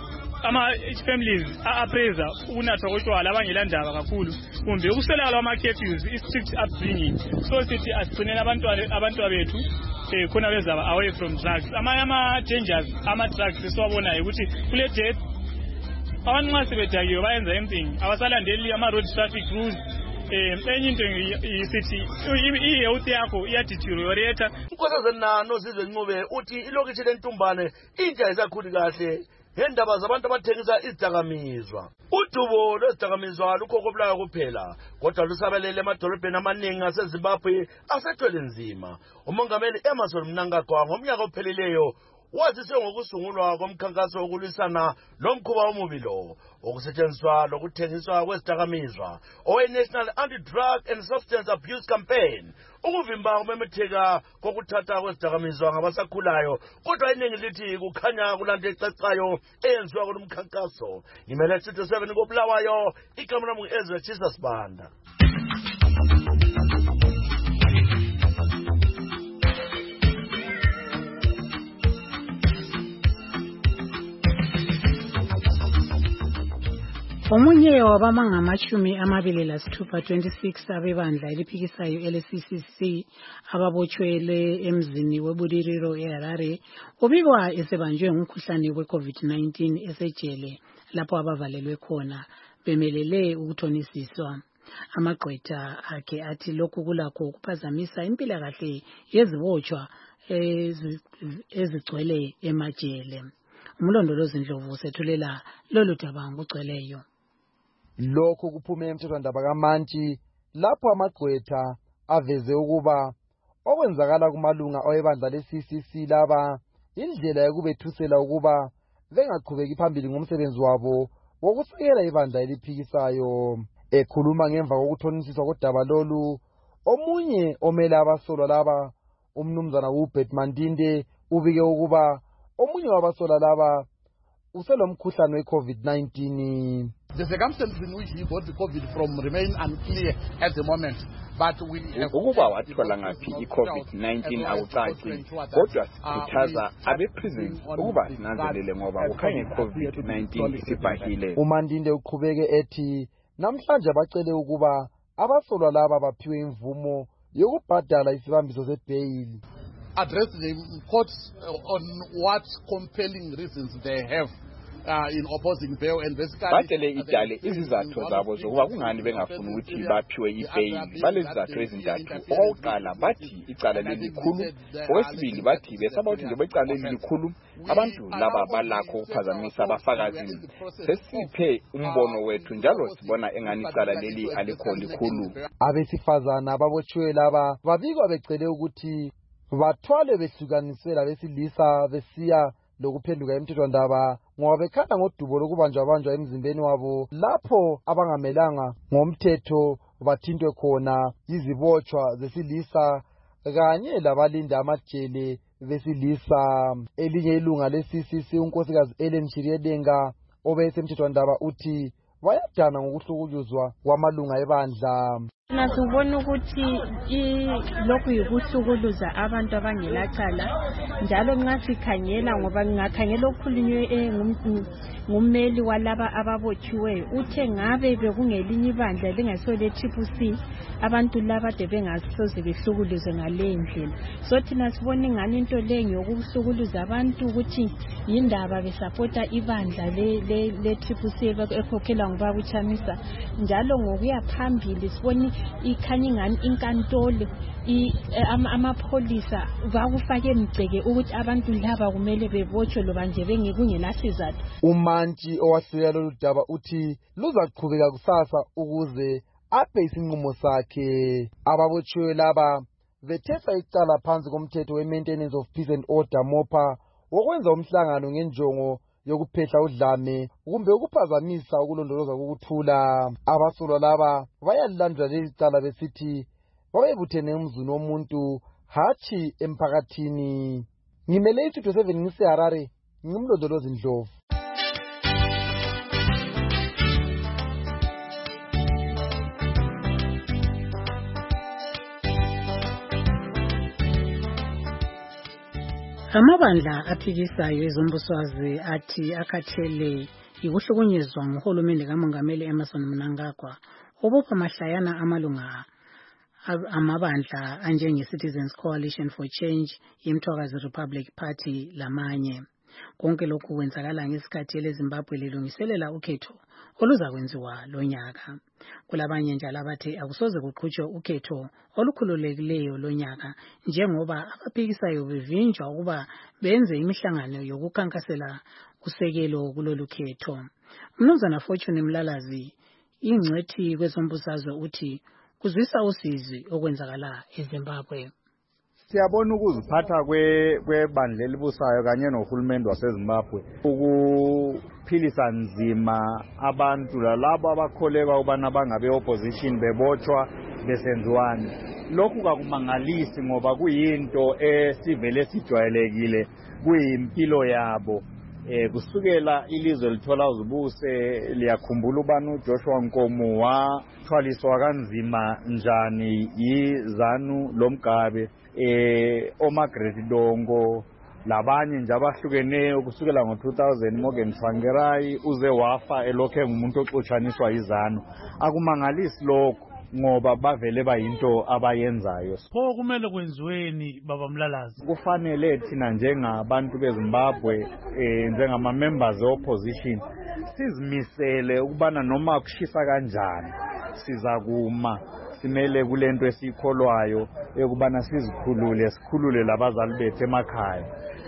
ama-families a-appraiser ukunathwa kotshwala abangela ndaba kakhulu kumbe ukuswelakala kwama-curfews i-strict upbringing so sithi asigcineni abantwana bethu um khona bezaba away from drugs. Amanye ama-dangers ama-drugs esiwabonayo ukuthi kule death abantu nxa sebedakiwe bayenza empingi abasalandeli ama-road traffic rules. Um enye into isithi i-health yakho iyaditeriorate. Unkosazana Nano Sizwe Ncube uthi ilokishi leNtumbane intsha isakhuli kahle ngendaba zabantu abathengisa izidakamizwa. Udubo lwezidakamizwa lukho kobulayo kuphela kodwa lusabelele emadolobheni amaningi aseZimbabwe asethwele nzima. Umongameli Emmerson Mnangagwa ngomnyaka ophelileyo wazise ngokusungulwa komkhankaso wokulwisana lomkhuba omubi lo okusetshenziswa lokuthengiswa kwezidakamizwa owe-National Anti-Drug and Substance Abuse Campaign ukuvimba ukumemetheka kokuthatha kwezidakamizwa ngabasakhulayo kodwa iningi lithi kukhanya kulanto ecacayo eyenziwa kulo mkhankaso. Ngimele Studio seven koBulawayo, igama lami ngu-Ezra Jesus Banda. Omunye wabamangamashumi amabili lasithupha twenty-six abebandla eliphikisayo ele-C C C ababotshwele emzini weBudiriro eHarare ubikwa esebanjwe ngumkhuhlane we-COVID nineteen esejele lapho abavalelwe khona bemelele ukuthonisiswa. Amagqwetha akhe athi lokhu kulakho ukuphazamisa impilakahle yezibotshwa ezigcwele emajele. Umlondolozi Ndlovu sethulela lolu daba ngokugcweleyo. Lokho kuphume emthethwandaba kaMantshi lapho amagqwetha aveze ukuba okwenzakala kumalunga awebandla le-C C C laba indlela yokubethusela ukuba bengaqhubeki phambili ngomsebenzi wabo wokusekela ibandla eliphikisayo. Ekhuluma ngemva kokuthonisiswa kodaba lolu, omunye omele abasolwa laba umnumzana uBert Mandinde ubike ukuba omunye wabasolwa laba uselomkhuhlane we-COVID nineteen. The circumstances in which he got the COVID from remain unclear at the moment, but we have ukuba wathola ngaphi i-COVID nineteen akucaci kodwa sikhuthaza abe-prisons ukuba sinanzelele ngoba kukhanya i-COVID nineteen isibhahile. uMandinde uqhubeke ethi namhlanje bacele ukuba abasolwa laba baphiwe imvumo yokubhadala isibambiso sebhayili. Address the courts on what compelling reasons they have uh, in opposing bail and basically batele idale izizathu zabo zokuba kungani bengafuni ukuthi baphiwe ibhayili. Balezi zathu ezintathu, okokuqala bathi icala lelikhulu, okwesibili bathi besaba ukuthi njengoba icala lelikhulu abantu laba balakho ukuphazamisa abafakazi. Sesiphe umbono wethu njalo sibona engani icala leli alikho likhulu. Abesifazana babotshwe laba babikwa becele ukuthi bathwale behlukanisela besilisa besiya lokuphenduka emthethwandaba ngoba bekhanda ngodubo lokubanjwa banjwa emzimbeni wabo lapho abangamelanga ngomthetho bathintwe khona izibotshwa zesilisa kanye labalinda amajele besilisa. Elinye ilunga le-C C C unkosikazi Ellen Shiriedenga obesemthethwandaba uthi bayadana ngokuhlukuluzwa kwamalunga ebandla. Nasubona ukuthi lokhu yikuhlukuluza abantu abangelacala njalo nxa sikhangela ngoba ngingakhangela okukhulunywe ngummeli walaba ababotshiweyo uthe ngabe bekungelinye ibandla elingayiso le-Triple C abantu laba de bengasoze behlukuluze ngaleyo ndlela. So thina sibona ingani into leyo yokuhlukuluza abantu ukuthi yindaba besapota ibandla le-Triple C ekhokhela ngubaba uChamisa njalo ngokuya phambili sibona ikhanya ingani inkantolo amapholisa bakufake emgceke ukuthi abantu laba kumele bebotshwe loba nje bengekungelasizathu. Umantshi owahlulela lolu daba uthi luzaqhubeka kusasa ukuze aphe isinqumo sakhe. Ababotshiwe laba bethesa icala phansi komthetho we-Maintenance of Peace and Order MOPA wokwenza umhlangano ngenjongo yokuphehla udlame kumbe ukuphazamisa ukulondoloza kokuthula. Abasolwa laba bayalandula leli cala besithi babebuthene umzuni womuntu hatshi emphakathini. Ngimele istudio seven ngiseHarare, ngimlondolozi Ndlovu. Amabandla aphikisayo ezombusazwe athi akhathele yikuhlukunyezwa nguhulumende kaMongameli Emmerson Mnangagwa obopha mahlayana amalunga amabandla anjenge-Citizens Coalition for Change, iMthwakazi Republic Party lamanye. Konke lokhu kwenzakala ngesikhathi eleZimbabwe lilungiselela ukhetho oluzakwenziwa lonyaka. Kulabanye njalo abathe akusoze kuqhutshwe ukhetho olukhululekileyo lonyaka njengoba abaphikisayo bevinjwa ukuba benze imihlangano yokukhankasela usekelo kulolu khetho. Umnumzana Fortune Mlalazi ingcwethi kwezombusazwe uthi kuzwisa usizi okwenzakala eZimbabwe. Siyabona ukuziphatha kwebandla elibusayo kanye nohulumende waseZimbabwe ukuphilisa nzima abantu lalabo abakholeka ubana bangabe opposition bebotshwa besenziwani. Lokhu kakumangalisi ngoba kuyinto esivele sijwayelekile kuyimpilo yabo. Eh kusukela ilizwe lithola uzibuse liyakhumbula ubani uJoshua Nkomo wathwaliswa kanzima njani yiZanu loMgabe eh oMargaret Dongo labanye nje abahlukeneyo kusukela ngo two thousand Morgan Tsvangirai uze wafa elokhe ngumuntu oxotshaniswa yiZanu. Akumangalisi lokho ngoba bavele bayinto abayenzayo. Pho kumele kwenziweni baba Mlalazi? Kufanele thina njengabantu beZimbabwe eh njengama members opposition sizimisele ukubana noma kushisa kanjani sizakuma simele kulento esikholwayo ekubana sizikhulule sikhulule labazali bethu emakhaya.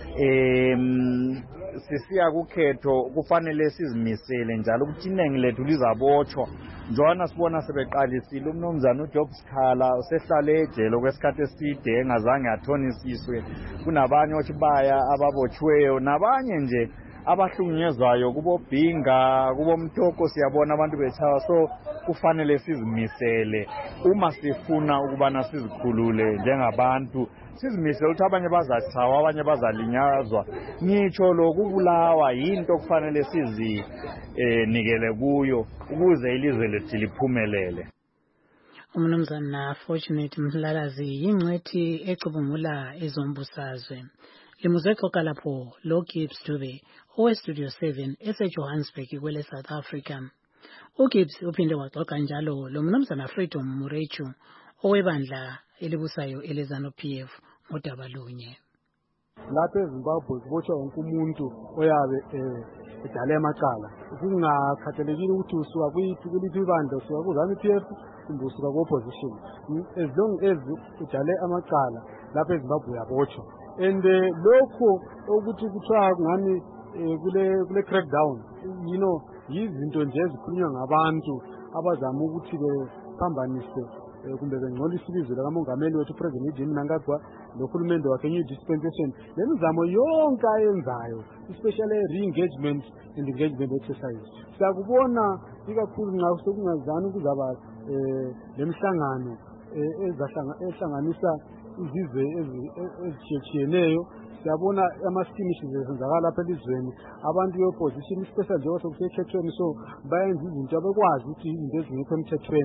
Em sisiya kukhetho kufanele sizimisele njalo ukuthi inengi lethu lizabotshwa. Njwana sibona sebeqalisile umnumzana uJob Sikhala usehlale ejele kwesikhathi eside engazange athonisiswe. Kunabanye otshibaya ababotshiweyo nabanye nje abahlukunyezwayo kubo Bhinga kubo Mtoko siyabona abantu bechawa. So kufanele sizimisele uma sifuna ukubana sizikhulule njengabantu sizimisele ukuthi abanye bazachawa abanye bazalinyazwa. Ngitsho lokubulawa yinto kufanele sizi eh nikele kuyo ukuze ilizwe lethu liphumelele. Umnumzana Fortunate Mlalazi yingcwethi ecubungula ezombusazwe. Limuzexoxa lapho lo Gibbs Dube owe Studio seven eseJohannesburg kwele South Africa. uGibbs uphinde waxoxa njalo lo mnumzana Freedom Murechu owebandla elibusayo eleZANU P F ngodaba lunye. Lapha eZimbabwe kubotshwa wonke umuntu oyabe edale amacala. Kungakhathalekile ukuthi usuka kuyiphi kuliphi ibandla, usuka kuZANU P F kumbe usuka ku-opposition. As long as udale amacala lapha eZimbabwe uyabotshwa. And lokho ukuthi kuthiwa ngani kule kule crackdown, you know, yizinto nje ezikhulunywa ngabantu abazama ukuthi bephambanise kumbe bengcolisa ilizwe likamongameli wethu President Mnangagwa nohulumende wakhe new dispensation. Lemizamo yonke ayenzayo, especially re-engagement and engagement exercise, siyakubona ikakhulu nxa sekungazani kuzaba lemhlangano ehlanganisa izizwe ezitshiyeneyo. Siyabona ama-skirmishes ezenzakala lapha elizweni, abantu be-opposition especially njengoba sekusekhethweni, so bayenza izinto abekwazi ukuthi izinto ezingekho emthethweni.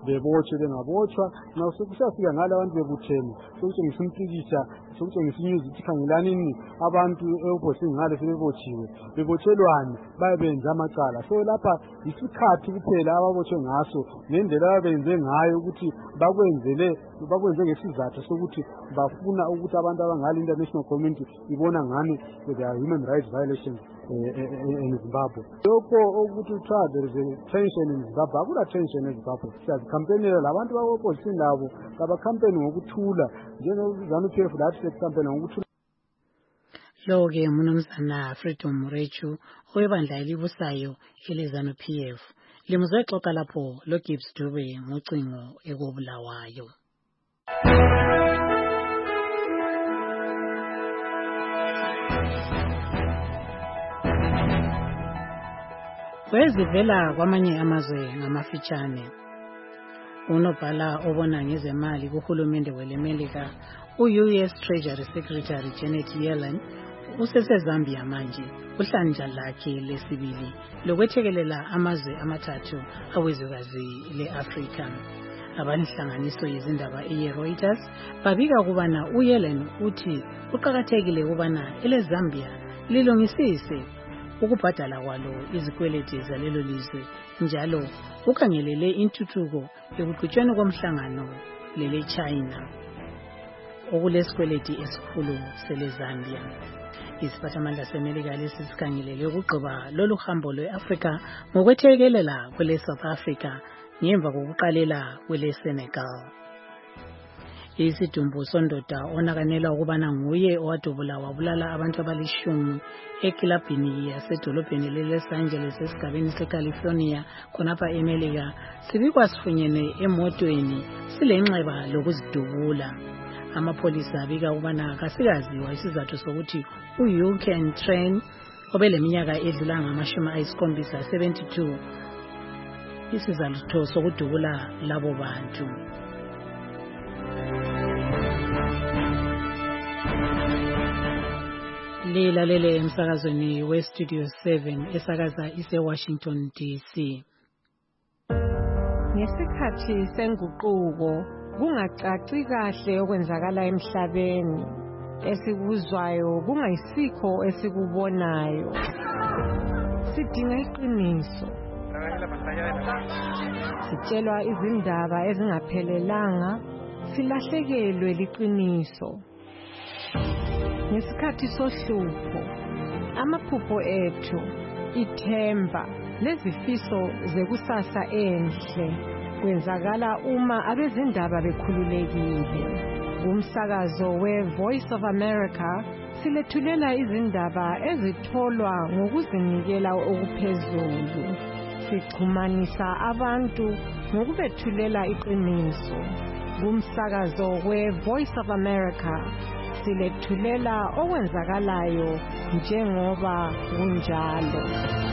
bebotshwe bengabotshwa nxa sekusafika ngala abantu bebuthene sokutshengisa impikitsha sokutshengisa inews ukuthi khangelanini abantu eopposing ngale sebebotshiwe bebotshelwane bayebenze amacala so lapha yisikhathi kuphela ababotshwe ngaso ngendlela abenze ngayo ukuthi bakwenzele bakwenze ngesizathu sokuthi bafuna ukuthi abantu abangale international community ibona ngani there are human rights violations in Zimbabwe. Lokho ukuthi kuthiwa there is a tension in Zimbabwe, akula tension in Zimbabwe. Siyazikhampenela labantu bako-opposition labo kabakhampeni ngokuthula njenge-ZANU-P F lathi sekhampeni ngokuthula. Lo-ke mnumzana Freedom Mrechu owebandla elibusayo ele-ZANU-P F limuzwe xoxa lapho lo-Gibbs Dube ngocingo ekobulawayo. Wezivela kwamanye amazwe ngamafitshane. Unobhala obona ngezemali kuhulumende welemelika u-U S Treasury Secretary Janet Yellen usesezambia manje uhlanja lakhe lesibili lokwethekelela amazwe amathathu awezwekazi le-Afrika. Abanhlanganiso yezindaba eye-Reuters babika kubana uYellen uthi uqakathekile kubana ele-Zambia lilungisise ukubhadala kwalo izikweleti zalelo lizwe njalo ukhangelele intuthuko ekuqhutshweni komhlangano lele China okulesikweleti esikhulu sele Zambia. Isiphathamandla seMelika lesikhangelele ukugqiba lolu hambo lwe-Afrika ngokwethekelela kwele South Africa ngemva kokuqalela kwele Senegal. Isidumbu sondoda onakanela ukubana nguye owadubula wabulala abantu abalishumi ekilabhini yasedolobheni le-Los Angeles esigabeni se-California khonapha eMelika sibikwa sifunyene emotweni silenxeba lokuzidubula. Amapholisa abika ukubana kasikaziwa isizathu sokuthi u-Yuken Train obeleminyaka edlula ngamashumi ayisikhombisa seventy-two isizathu sokudubula labo bantu. Lilalele emsakazweni we-Studio seven esakaza ise-Washington D C. Ngesikhathi senguquko kungacaci kahle okwenzakala emhlabeni esikuzwayo kungayisikho esikubonayo. Sidinga iqiniso. Sitshelwa izindaba ezingaphelelanga silahlekelwe liqiniso. Ngesikhathi sohlupho amaphupho ethu ithemba lezifiso zekusasa enhle kwenzakala uma abezindaba bekhululekile. Umsakazo we-Voice of America silethulela izindaba ezitholwa ngokuzinikela okuphezulu. Sixhumanisa abantu ngokubethulela iqiniso. Umsakazo we-Voice of America silethulela okwenzakalayo njengoba kunjalo.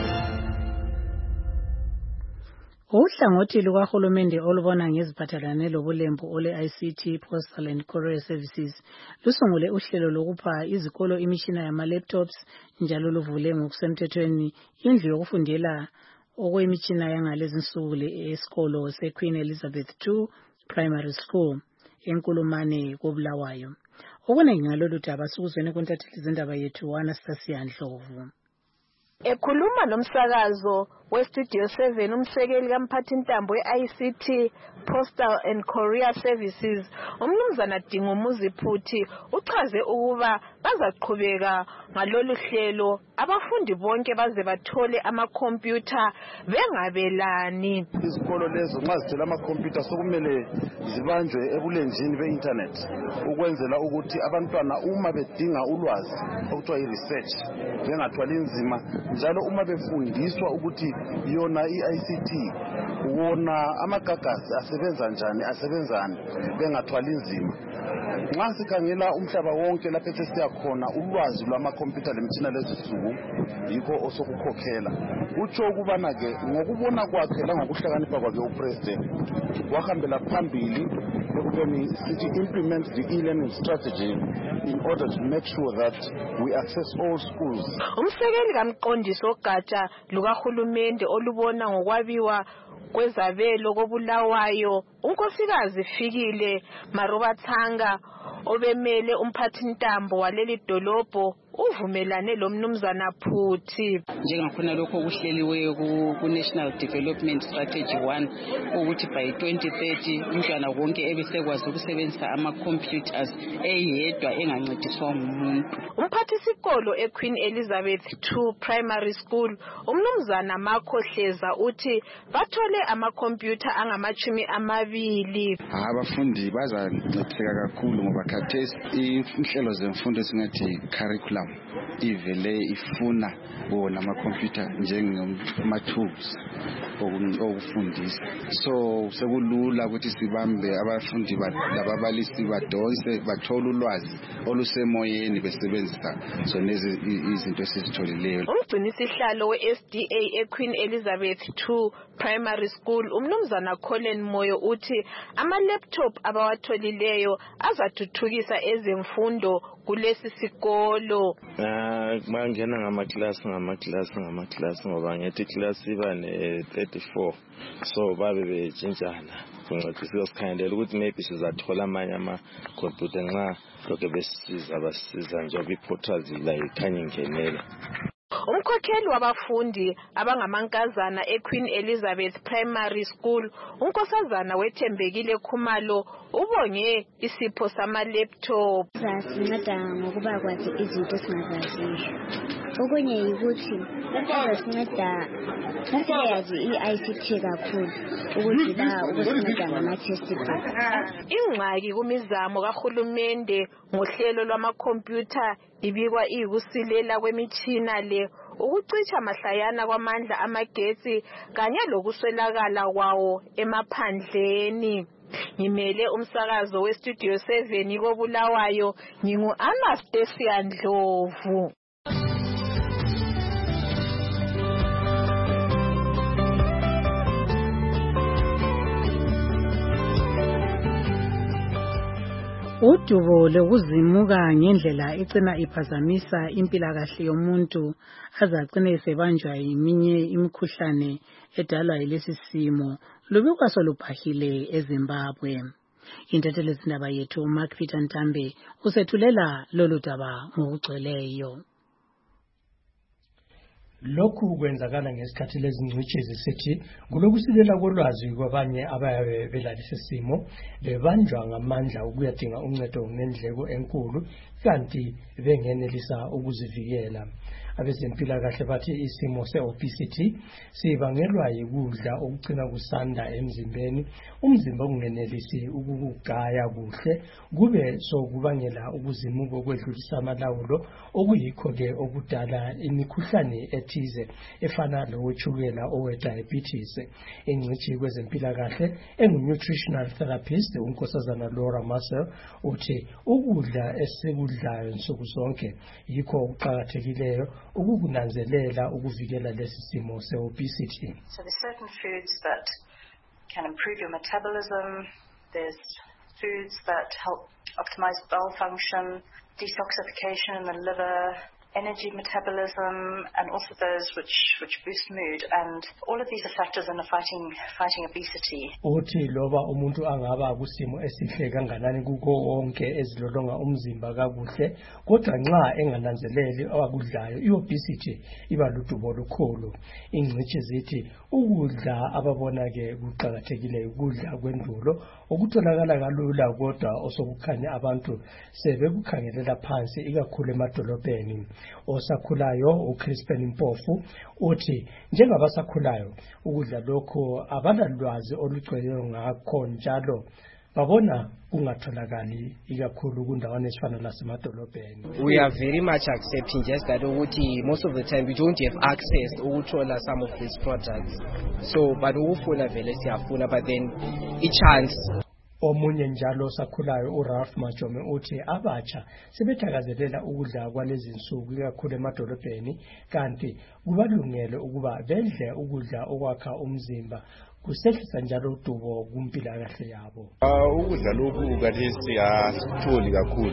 Uhlangothi lukahulumende olubona ngeziphathelane lobulembu ole-I C T Postal and Courier Services lusungule uhlelo lokupha izikolo imishina yama-laptops njalo luvule ngokusemthethweni indlu yokufundela okwemitshina yangalezi nsuku esikolo se-Queen Elizabeth two Primary School eNkulumane koBulawayo. Okuningi ngalolu daba sikuzweni kuntatheli izindaba yethu Anastasia Ndlovu. Ekhuluma nomsakazo we-Studio seven umsekeli kamphathintambo we-I C T Postal and Courier Services umnumzana Dingumuzi Phuthi uchaze ukuba bazaqhubeka ngalolu hlelo abafundi bonke baze bathole amakhompyutha bengabelani. Izikolo lezo nxa zithela amakhompyutha sokumele zibanjwe ebulenjini be-internet ukwenzela ukuthi abantwana uma bedinga ulwazi okuthiwa i-research bengathwali nzima njalo uma befundiswa ukuthi yona i-I C T wona amagagasi asebenza njani asebenzani bengathwali nzima. Nxa sikhangela umhlaba wonke lapho sesiya khona ulwazi lwamakhompyutha lemitshina lezisuku yikho osokukhokhela. Utsho ukubana ke ngokubona kwakhe langokuhlakanipha kwakhe upresident wahambela phambili ekubeni sithi implement the e-learning strategy in order to make sure that we access all schools. Umsekeli kamqondisi ogatsha lukahulumende olubona ngokwabiwa kwezabelo koBulawayo unkosikazi Fikile Marobathanga obemele umphathintambo waleli dolobho uvumelane lo mnumzana Phuthi. Njengakhona lokho okuhleliweyo ku National Development Strategy one ukuthi by twenty thirty umntwana wonke ebesekwazi ukusebenzisa ama computers eyedwa engancediswa ngumuntu. Umphathisikolo eQueen Elizabeth two Primary School umnumzana Makhohleza uthi bathole ama computer angamachumi amabili. Abafundi bazancediseka kakhulu ngoba khathesi inhlelo zemfundo esingathi curriculum ivele ifuna wona ama computer njengama tools okufundisa, so sekulula ukuthi sibambe abafundi lababalisi badonse bathola ulwazi olusemoyeni besebenzisa zonezi izinto esizitholileyo. Umgcinisihlalo we-S D A eQueen Elizabeth two Primary School umnumzana Colin Moyo uthi ama laptop abawatholileyo azathuthukisa ezemfundo kulesi sikolo. Ah, mangena ngama class ngama class ngama class ngoba ngethi class iba ne thirty-four, so babe betshintshana kuncedisa sikhandela ukuthi maybe sizathola amanye ama computer nxa lokho besisiza basiza njengoba iportals la ikhanya ingenela. Umkhokheli wabafundi abangamankazana eQueen Elizabeth Primary School unkosazana wethembekile Khumalo ubonge isipho sama laptop. Zasinceda ngokuba kwathi izinto singazaziyo. Okunye ukuthi zasinceda ngasiyazi i-I C T kakhulu ukuthi ba ukusinceda ngama textbook. Ingxaki kumizamo kahulumende ngohlelo lwama computer ibikwa ikusilela kwemichina le ukucicha mahlayana kwamandla amagetsi kanye lokuswelakala kwawo emaphandleni. Ngimele umsakazo we Studio seven koBulawayo ngingu Anastasia Ndlovu. Udubo lokuzimuka ngendlela ecina iphazamisa impilakahle yomuntu azacine sebanjwa yiminye imikhuhlane edalwa yilesi simo lubikwa solubhahile eZimbabwe. Intatheli zindaba yethu Mark Peter Ntambe usethulela lolu daba ngokugcweleyo. Lokhu kwenzakala ngesikhathi lezingcitshi zisithi kulokusilela kolwazi kwabanye abayabe belalise simo bebanjwa ngamandla ukuyadinga uncedo ngendleko enkulu kanti bengenelisa ukuzivikela. Abezempilakahle bathi isimo se-obesity sibangelwa yikudla okucina kusanda emzimbeni, umzimba ungenelisi ukugaya kuhle kube sokubangela ukuzimuka okwedlulisa amalawulo okuyikho-ke okudala imikhuhlane ethize efana lowetshukela owe-diabetes. Ingcitshi kwezempilakahle engu-nutritional therapist unkosazana Laura Marcel uthi ukudla esikudlayo nsuku zonke yikho okuqakathekileyo ukukunanzelela ukuvikela lesi simo se-obesity. So there's certain foods that can improve your metabolism. There's foods that help optimize bowel function, detoxification in the liver, energy metabolism, and also those which which boost mood, and all of these are factors in the fighting fighting obesity. Uthi loba umuntu angaba kusimo esihle kanganani kuko wonke ezilolonga umzimba kakuhle kodwa nxa engananzeleli akudlayo i-obesity iba ludubo olukhulu. Ingcitshi zithi ukudla ababona ke kuqhakathekile ukudla kwendulo okutholakala kalula kodwa osokukhanya abantu sebekukhangelela phansi ikakhulu emadolobheni. Osakhulayo uCrispin Mpofu uthi njengabasakhulayo ukudla lokho abanalwazi olugcweleyo ngakho njalo babona kungatholakali ikakhulu kundawana ezifana lasemadolobheni. We are very much accepting just that ukuthi most of the time we don't have access ukuthola some of these products, so but ukufuna vele siyafuna but then a chance. Omunye njalo sakhulayo uRalph Majome uthi abatsha sebethakazelela ukudla kwalezi insuku ikakhulu emadolobheni kanti kubalungele ukuba bedle ukudla okwakha umzimba kusehlisa njalo udubo kumpilakahle yabo. Uh, ukudla lokhu kathesi asitholi kakhulu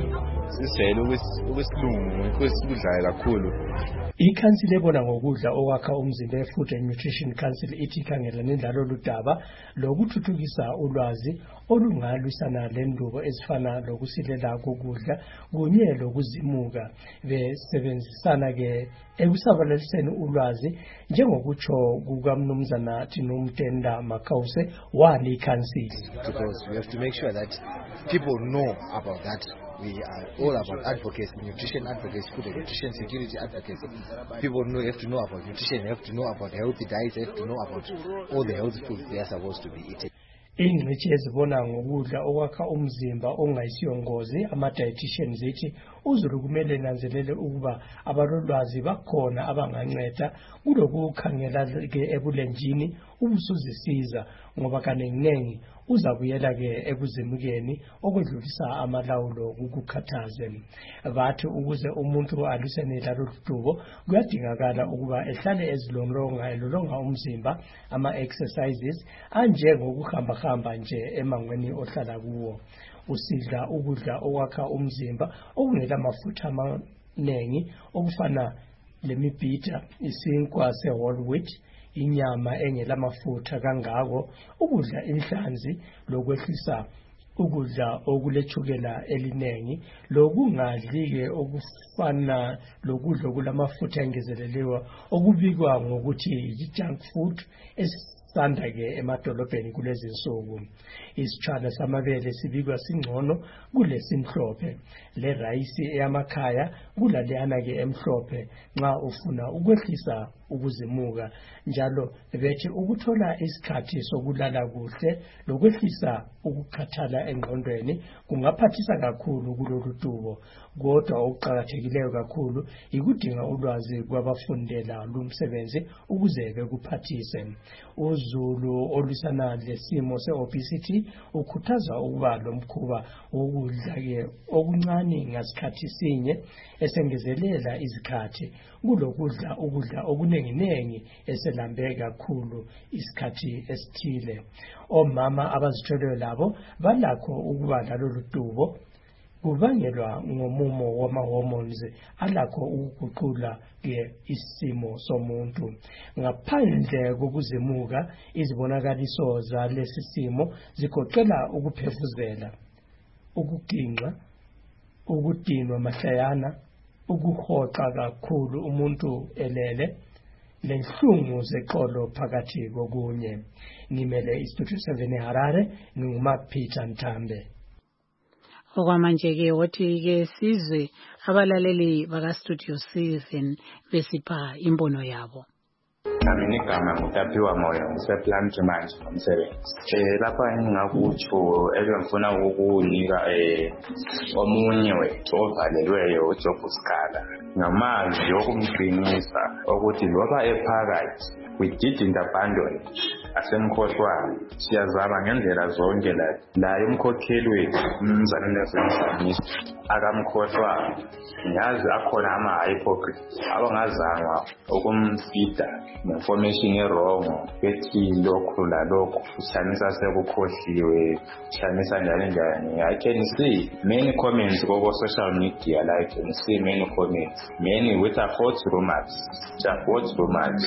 sisele ukwesilungu kwesikudlayo kakhulu. Ikhansili ebona ngokudla okwakha umzimba e-Food and Nutrition Council ithi ikhangelane nalo ludaba lokuthuthukisa ulwazi olungalwisana lendubo ezifana lokusilela kokudla kunye lokuzimuka besebenzisana ke ekusabaleliseni ulwazi njengokutsho kukamnumzana Tinomtenda Makause wali ikhansili. Because we have to make sure that people know about that. We are all about advocacy, nutrition advocacy, food and nutrition security advocacy. People know, have to know about nutrition, have to know about healthy diets, have to know about all the healthy foods they are supposed to be eating. Ingcitshi ezibona ngokudla okwakha umzimba ongayisiyongozi ama-dietitian zithi uzulu kumele nanzelele ukuba abalolwazi bakhona abanganceda kulokukhangela-ke ebulenjini ubusuzisiza ngoba kaningi uzabuyela-ke ekuzimukeni okwedlulisa amalawulo kukukhathaze. Bathi ukuze umuntu alwisane lalo dubo kuyadingakala ukuba ehlale ezilolonga elolonga umzimba ama-exercises anjengokuhamba-hamba nje emangweni ohlala kuwo. Usidla ukudla okwakha umzimba okungela mafutha amaningi okufana lemibhida, isinkwa se-whole wheat, inyama engela mafutha kangako, ukudla inhlanzi lokwehlisa ukudla okulethukela elinengi lokungadli-ke okufana lokudla okulamafutha engezeleliwe okubikwa ngokuthi yi-junk food esisanda-ke emadolobheni kulezi nsuku. Isitshwala samabele sibikwa singcono kulesimhlophe, le rayisi eyamakhaya kulaleyana-ke emhlophe nxa ufuna ukwehlisa ukuzimuka. Njalo bethi ukuthola isikhathi sokulala kuhle lokwehlisa ukukhathala engqondweni kungaphathisa kakhulu kulolu dubo. Kodwa okuqakathekileyo kakhulu ikudinga ulwazi kwabafundela lumsebenzi ukuze bekuphathise. Uzulu olwisana lesimo se-obesity ukhuthaza ukuba lomkhuba wokudla-ke okuncane ngasikhathi sinye esengezelela izikhathi kulokudla ukudla okunenginengi eselambe kakhulu isikhathi esithile. Omama abazithweleyo labo balakho ukuba lalolu dubo kubangelwa ngomumo wama-hormones alakho ukuguqula ke isimo somuntu. Ngaphandle kokuzimuka, izibonakaliso zalesi simo zigoqela ukuphefuzela, ukuginqa, ukudinwa mahlayana, ukuhoxa kakhulu umuntu elele, lenhlungu zeqolo phakathi kokunye. Ngimele iStudio seven eHarare, nginguMapeter Nthambe. Okwamanje-ke wothi-ke sizwe abalaleli baka-Studio seven besipha imbono yabo. Nami igama ngutaphiwa moyo ngiseplant manje ngomsebenzi. Eh lapha engingakutsho engifuna ukukunika eh omunye wethu ovalelweyo uJob Scala ngamazwi okumqinisa ukuthi loba ephakathi we didn't abandon asemkhohlwane siyazama ngendlela zonke la la umkhokheli wethu umzana nesemsamisi akamkhohlwa ngiyazi akhona ama-hypocrites abangazama ukumfida information erongo ethi lokhu lalokhu shanisa sekukhohliwe shanisa njalo njani. I can see many comments over social media, like I can see many comments, many with a false rumors, a false rumors.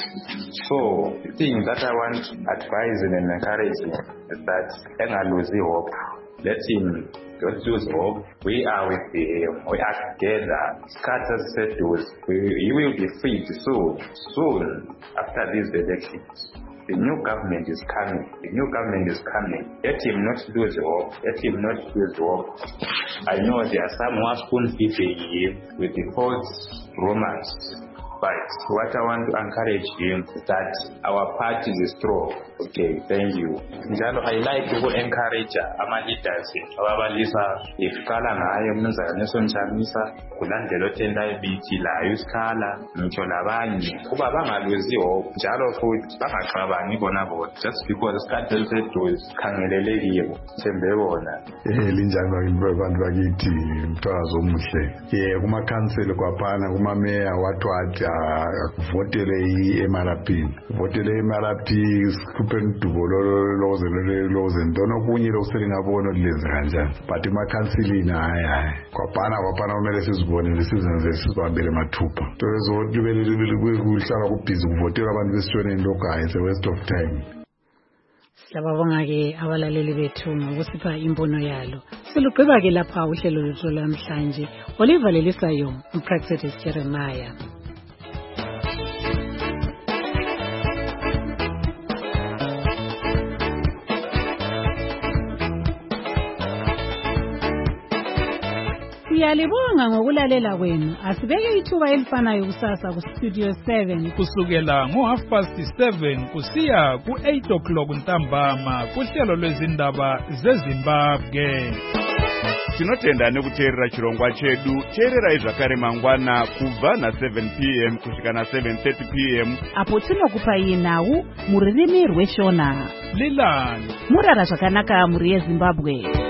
So the thing that I want to advise and encourage is that don't lose hope. Let him don't lose hope. We are with him. We are together. Scatter settles. He will be freed soon. Soon after these elections. The new government is coming. The new government is coming. Let him not lose hope. Let him not lose hope. I know there are some who are spoon-feeding him with the false rumors. But what I want to encourage him is that our party is strong. Okay, thank you. Njalo I like to encourage ama leaders ababalisa ifikala ngayo mnumzana Nelson Chamisa kulandela othenda ibithi la usikhala ngitsho labanye kuba bangaluzi hope njalo futhi bangaxabani bona bona just because isikhathi seduze khangelelekiwe sembe bona eh linjani abantu bakithi mtwazo omuhle ye kuma council kwaphana kuma mayor wathi wathi akuvotele i-M R P votele i-M R P sikhuphe udubo loze ntona okunye lokusele ngabona lilenze kanjani but emakhansilini hayi hayi kwabhana kwabhana kumele sizibonele sizenze sizibambele mathupha nto ezoti kuhlala kubhizi kuvotela abantu besishoneni lokhu hayi it's a waste of time. Siyababonga-ke abalaleli bethu ngokusipha imbono yalo. Silugqiba-ke lapha uhlelo lwethu lamhlanje olivalisayo uPraxedis Jeremiah. Siyalibonga ngokulalela kwenu. Asibeke ithuba elifanayo kusasa ku Studio seven kusukela ngo half past seven kusiya ku eight o'clock ntambama kuhlelo lwezindaba zeZimbabwe. Tinotenda nekuteerera chirongwa chedu. Teerera zvakare mangwana kubva na seven p m kusvika na seven thirty p m apo tinokupai nhau muririmi rweshona. Lilani murara zvakanaka muri yeZimbabwe.